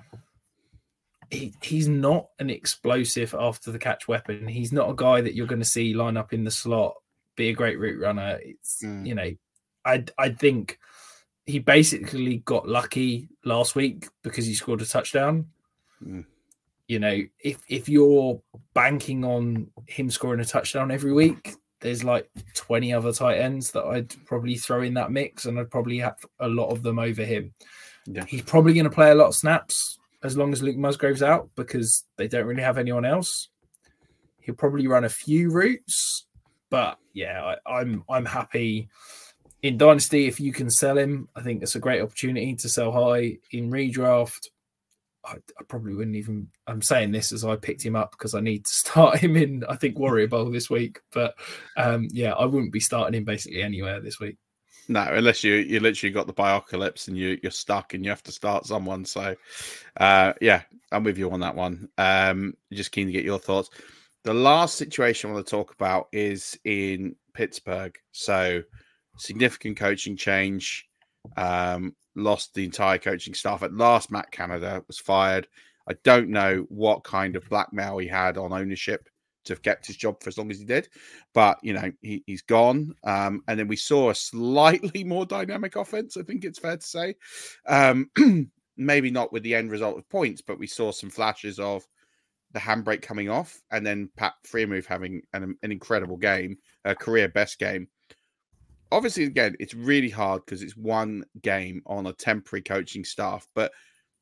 He, he's not an explosive after the catch weapon. He's not a guy that you're going to see line up in the slot, be a great route runner. It's, mm. you know, I I think he basically got lucky last week because he scored a touchdown. Mm. You know, if if you're banking on him scoring a touchdown every week, there's like twenty other tight ends that I'd probably throw in that mix, and I'd probably have a lot of them over him. Yeah. He's probably going to play a lot of snaps as long as Luke Musgrave's out because they don't really have anyone else. He'll probably run a few routes, but yeah, I, I'm I'm happy. In Dynasty, if you can sell him, I think it's a great opportunity to sell high. In redraft, I, I probably wouldn't even... I'm saying this as I picked him up because I need to start him in, I think, Warrior Bowl this week. But um, yeah, I wouldn't be starting him basically anywhere this week. No, unless you you literally got the biocalypse and you, you're stuck and you have to start someone. So, uh, yeah, I'm with you on that one. Um, just keen to get your thoughts. The last situation I want to talk about is in Pittsburgh. So, significant coaching change. Um, lost the entire coaching staff. At last, Matt Canada was fired. I don't know what kind of blackmail he had on ownership to have kept his job for as long as he did. But, you know, he, he's gone. Um, and then we saw a slightly more dynamic offense, I think it's fair to say. Um, maybe not with the end result of points, but we saw some flashes of the handbrake coming off and then Pat Freiermuth having an, an incredible game, a career best game. Obviously, again, it's really hard because it's one game on a temporary coaching staff. But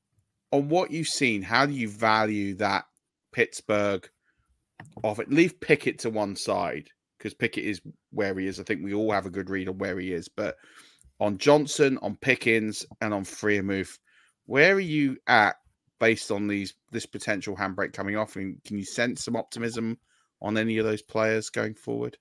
on what you've seen, how do you value that Pittsburgh of it? Leave Pickett to one side because Pickett is where he is. I think we all have a good read on where he is. But on Johnson, on Pickens, and on Freiermuth, where are you at based on these this potential handbrake coming off? And can you sense some optimism on any of those players going forward?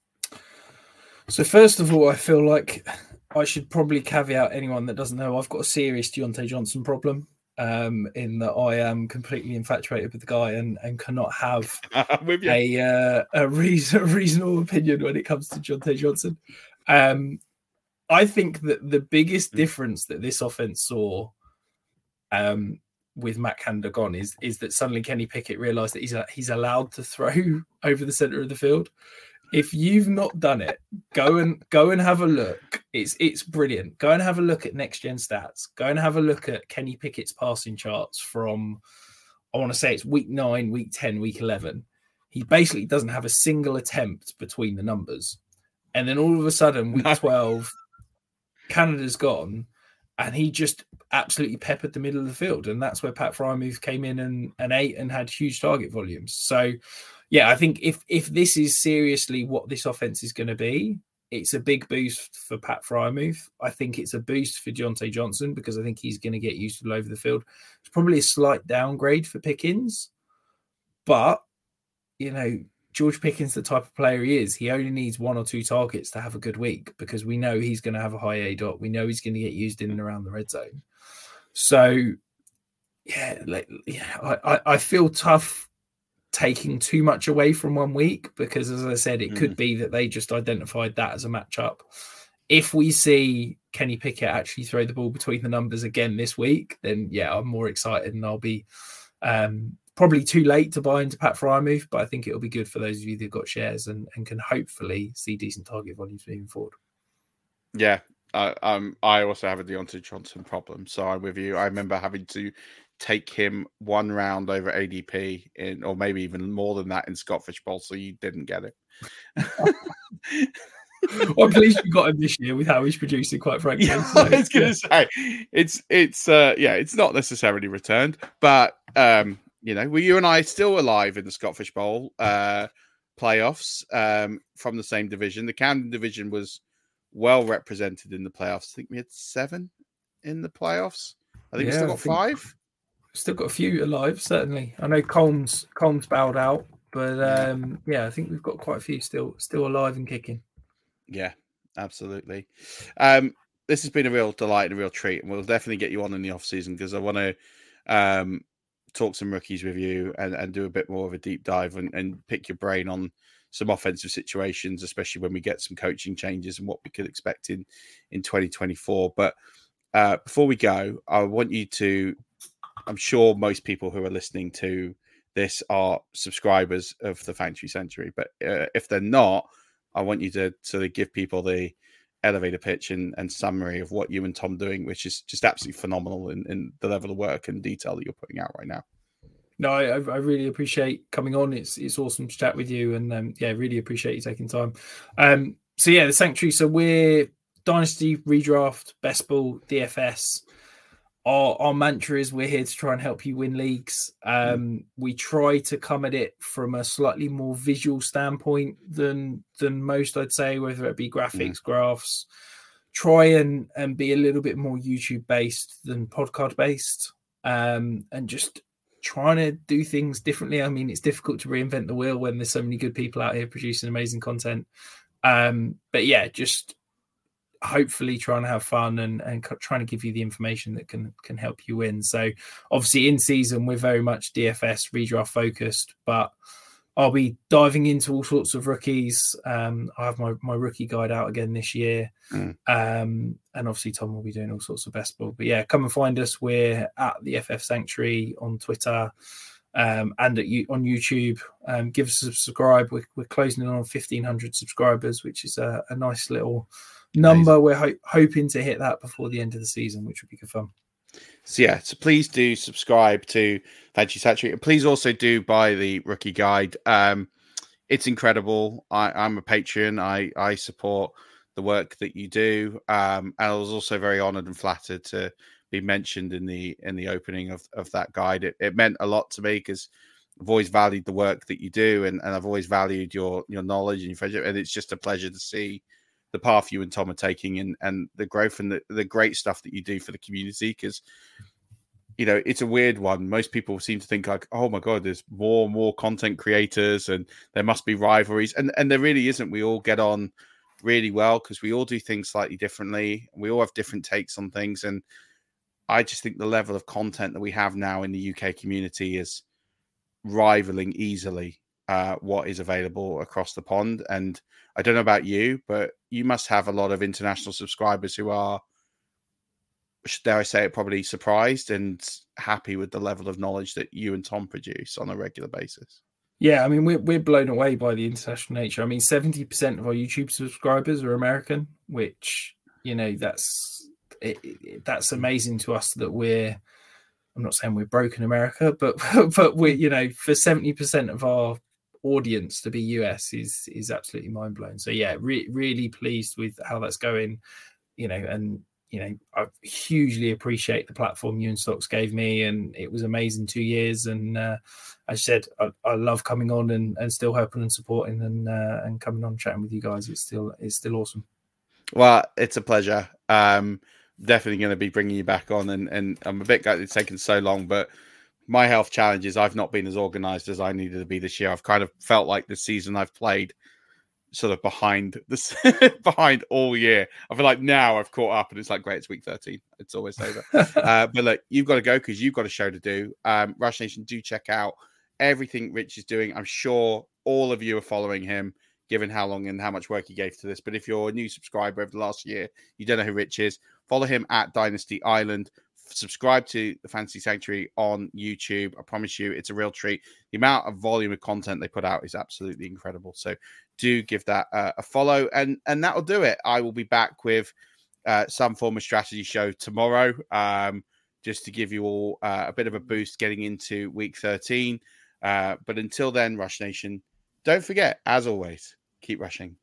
So first of all, I feel like I should probably caveat anyone that doesn't know I've got a serious Diontae Johnson problem um, in that I am completely infatuated with the guy and, and cannot have a, uh, a reason, reasonable opinion when it comes to Diontae Johnson. Um, I think that the biggest difference that this offense saw um, with Matt Canada gone is, is that suddenly Kenny Pickett realized that he's, a, he's allowed to throw over the center of the field. If you've not done it, go and go and have a look. It's it's brilliant. Go and have a look at Next Gen Stats. Go and have a look at Kenny Pickett's passing charts from, I want to say it's week nine, week ten, week eleven. He basically doesn't have a single attempt between the numbers. And then all of a sudden, week twelve, Canada's gone, and he just absolutely peppered the middle of the field. And that's where Pat Freiermuth came in and, and ate and had huge target volumes. So, yeah, I think if if this is seriously what this offense is going to be, it's a big boost for Pat Freiermuth. I think it's a boost for Diontae Johnson because I think he's going to get used to all over the field. It's probably a slight downgrade for Pickens, but, you know, George Pickens, the type of player he is, he only needs one or two targets to have a good week because we know he's going to have a high A dot. We know he's going to get used in and around the red zone. So, yeah, like, yeah, I, I feel tough taking too much away from one week because, as I said, it mm. could be that they just identified that as a matchup. If we see Kenny Pickett actually throw the ball between the numbers again this week, then, yeah, I'm more excited and I'll be um, probably too late to buy into Pat Freiermuth, but I think it'll be good for those of you that got shares and, and can hopefully see decent target volumes moving forward. Yeah, uh, um, I also have a Diontae Johnson problem, so I'm with you. I remember having to take him one round over A D P in, or maybe even more than that in Scott Fish Bowl, so you didn't get it. Well, at least you got him this year with how he's producing, quite frankly. Yeah, so, I was going to yeah. say, it's, it's, uh, yeah, it's not necessarily returned, but, um, you know, were you and I still alive in the Scott Fish Bowl uh, playoffs um, from the same division? The Camden division was well represented in the playoffs. I think we had seven in the playoffs. I think yeah, we still got I think, five. still got a few alive, certainly. I know Colmes Colmes bowed out, but um, yeah, I think we've got quite a few still still alive and kicking. Yeah, absolutely. Um, this has been a real delight and a real treat, and we'll definitely get you on in the off season because I want to um, talk some rookies with you and, and do a bit more of a deep dive and, and pick your brain on some offensive situations, especially when we get some coaching changes and what we could expect in in twenty twenty-four. But uh, before we go, I want you to. I'm sure most people who are listening to this are subscribers of the Fantasy Sanctuary, but uh, if they're not, I want you to sort of give people the elevator pitch and, and summary of what you and Tom are doing, which is just absolutely phenomenal in, in the level of work and detail that you're putting out right now. No, I, I really appreciate coming on. It's it's awesome to chat with you, and um, yeah, really appreciate you taking time. Um, so yeah, the Sanctuary. So we're Dynasty, Redraft, Best Ball, D F S. Our, our mantra is we're here to try and help you win leagues. Um, mm. We try to come at it from a slightly more visual standpoint than than most, I'd say, whether it be graphics, mm. graphs. Try and, and be a little bit more YouTube-based than podcast-based, um, and just trying to do things differently. I mean, it's difficult to reinvent the wheel when there's so many good people out here producing amazing content. Um, but yeah, just... hopefully trying to have fun and, and trying to give you the information that can can help you win. So obviously in season, we're very much D F S redraft focused, but I'll be diving into all sorts of rookies. Um, I have my, my rookie guide out again this year. Mm. Um, and obviously Tom will be doing all sorts of best ball, but yeah, come and find us. We're at the F F Sanctuary on Twitter um, and at on YouTube. Um, give us a subscribe. We're, we're closing in on fifteen hundred subscribers, which is a, a nice little number. Amazing. We're ho- hoping to hit that before the end of the season, which would be good fun. So yeah, so please do subscribe to Fantasy Sanctuary, and please also do buy the rookie guide. Um, it's incredible. I, I'm a Patreon. I I support the work that you do. Um, and I was also very honoured and flattered to be mentioned in the in the opening of, of that guide. It, it meant a lot to me because I've always valued the work that you do, and, and I've always valued your your knowledge and your friendship. And it's just a pleasure to see the path you and Tom are taking and, and the growth and the, the great stuff that you do for the community. Because, you know, it's a weird one. Most people seem to think like, oh my God, there's more and more content creators and there must be rivalries. And, and there really isn't. We all get on really well because we all do things slightly differently. We all have different takes on things. And I just think the level of content that we have now in the U K community is rivaling easily uh, what is available across the pond. And I don't know about you, but you must have a lot of international subscribers who are, dare I say it, probably surprised and happy with the level of knowledge that you and Tom produce on a regular basis. Yeah, I mean, we're, we're blown away by the international nature. I mean, seventy percent of our YouTube subscribers are American, which, you know, that's it, it, that's amazing to us that we're, I'm not saying we're broke in America, but, but we're, you know, for seventy percent of our audience to be U S is is absolutely mind blowing. So yeah, re- really pleased with how that's going, you know, and you know, I hugely appreciate the platform you and Stocks gave me, and it was amazing two years. And uh, as I said, I, I love coming on and, and still helping and supporting and uh, and coming on chatting with you guys. It's still it's still awesome. Well, it's a pleasure. Um, definitely going to be bringing you back on, and and I'm a bit gutted it's taken so long, but my health challenges, I've not been as organized as I needed to be this year. I've kind of felt like the season I've played sort of behind this behind all year. I feel like now I've caught up and it's like, great, it's week thirteen. It's always over. uh, but look, you've got to go because you've got a show to do. Um, Rush Nation, do check out everything Rich is doing. I'm sure all of you are following him, given how long and how much work he gave to this. But if you're a new subscriber over the last year, you don't know who Rich is, follow him at Dynasty Island. Subscribe to the Fantasy Sanctuary on YouTube. I promise you, it's a real treat. The amount of volume of content they put out is absolutely incredible. So do give that uh, a follow, and and that'll do it. I will be back with uh, some form of strategy show tomorrow, um, just to give you all uh, a bit of a boost getting into week thirteen. Uh, but until then, Rush Nation, don't forget, as always, keep rushing.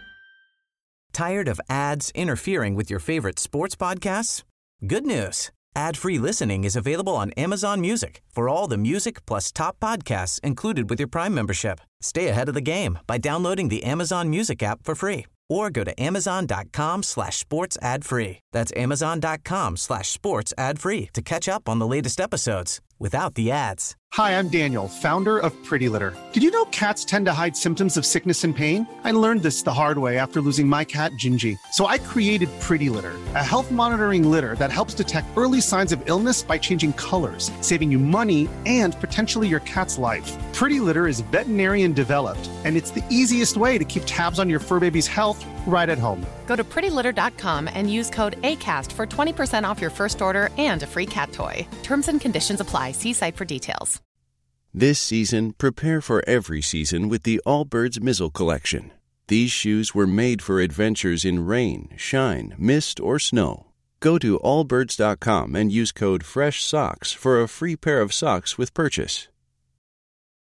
Tired of ads interfering with your favorite sports podcasts? Good news. Ad-free listening is available on Amazon Music for all the music plus top podcasts included with your Prime membership. Stay ahead of the game by downloading the Amazon Music app for free or go to amazon.com slash sports ad free. That's amazon.com slash sports ad free to catch up on the latest episodes without the ads. Hi, I'm Daniel, founder of Pretty Litter. Did you know cats tend to hide symptoms of sickness and pain? I learned this the hard way after losing my cat, Gingy. So I created Pretty Litter, a health monitoring litter that helps detect early signs of illness by changing colors, saving you money and potentially your cat's life. Pretty Litter is veterinarian developed, and it's the easiest way to keep tabs on your fur baby's health right at home. Go to pretty litter dot com and use code ACAST for twenty percent off your first order and a free cat toy. Terms and conditions apply. See site for details. This season, prepare for every season with the Allbirds Mizzle Collection. These shoes were made for adventures in rain, shine, mist, or snow. Go to allbirds dot com and use code FRESHSOCKS for a free pair of socks with purchase.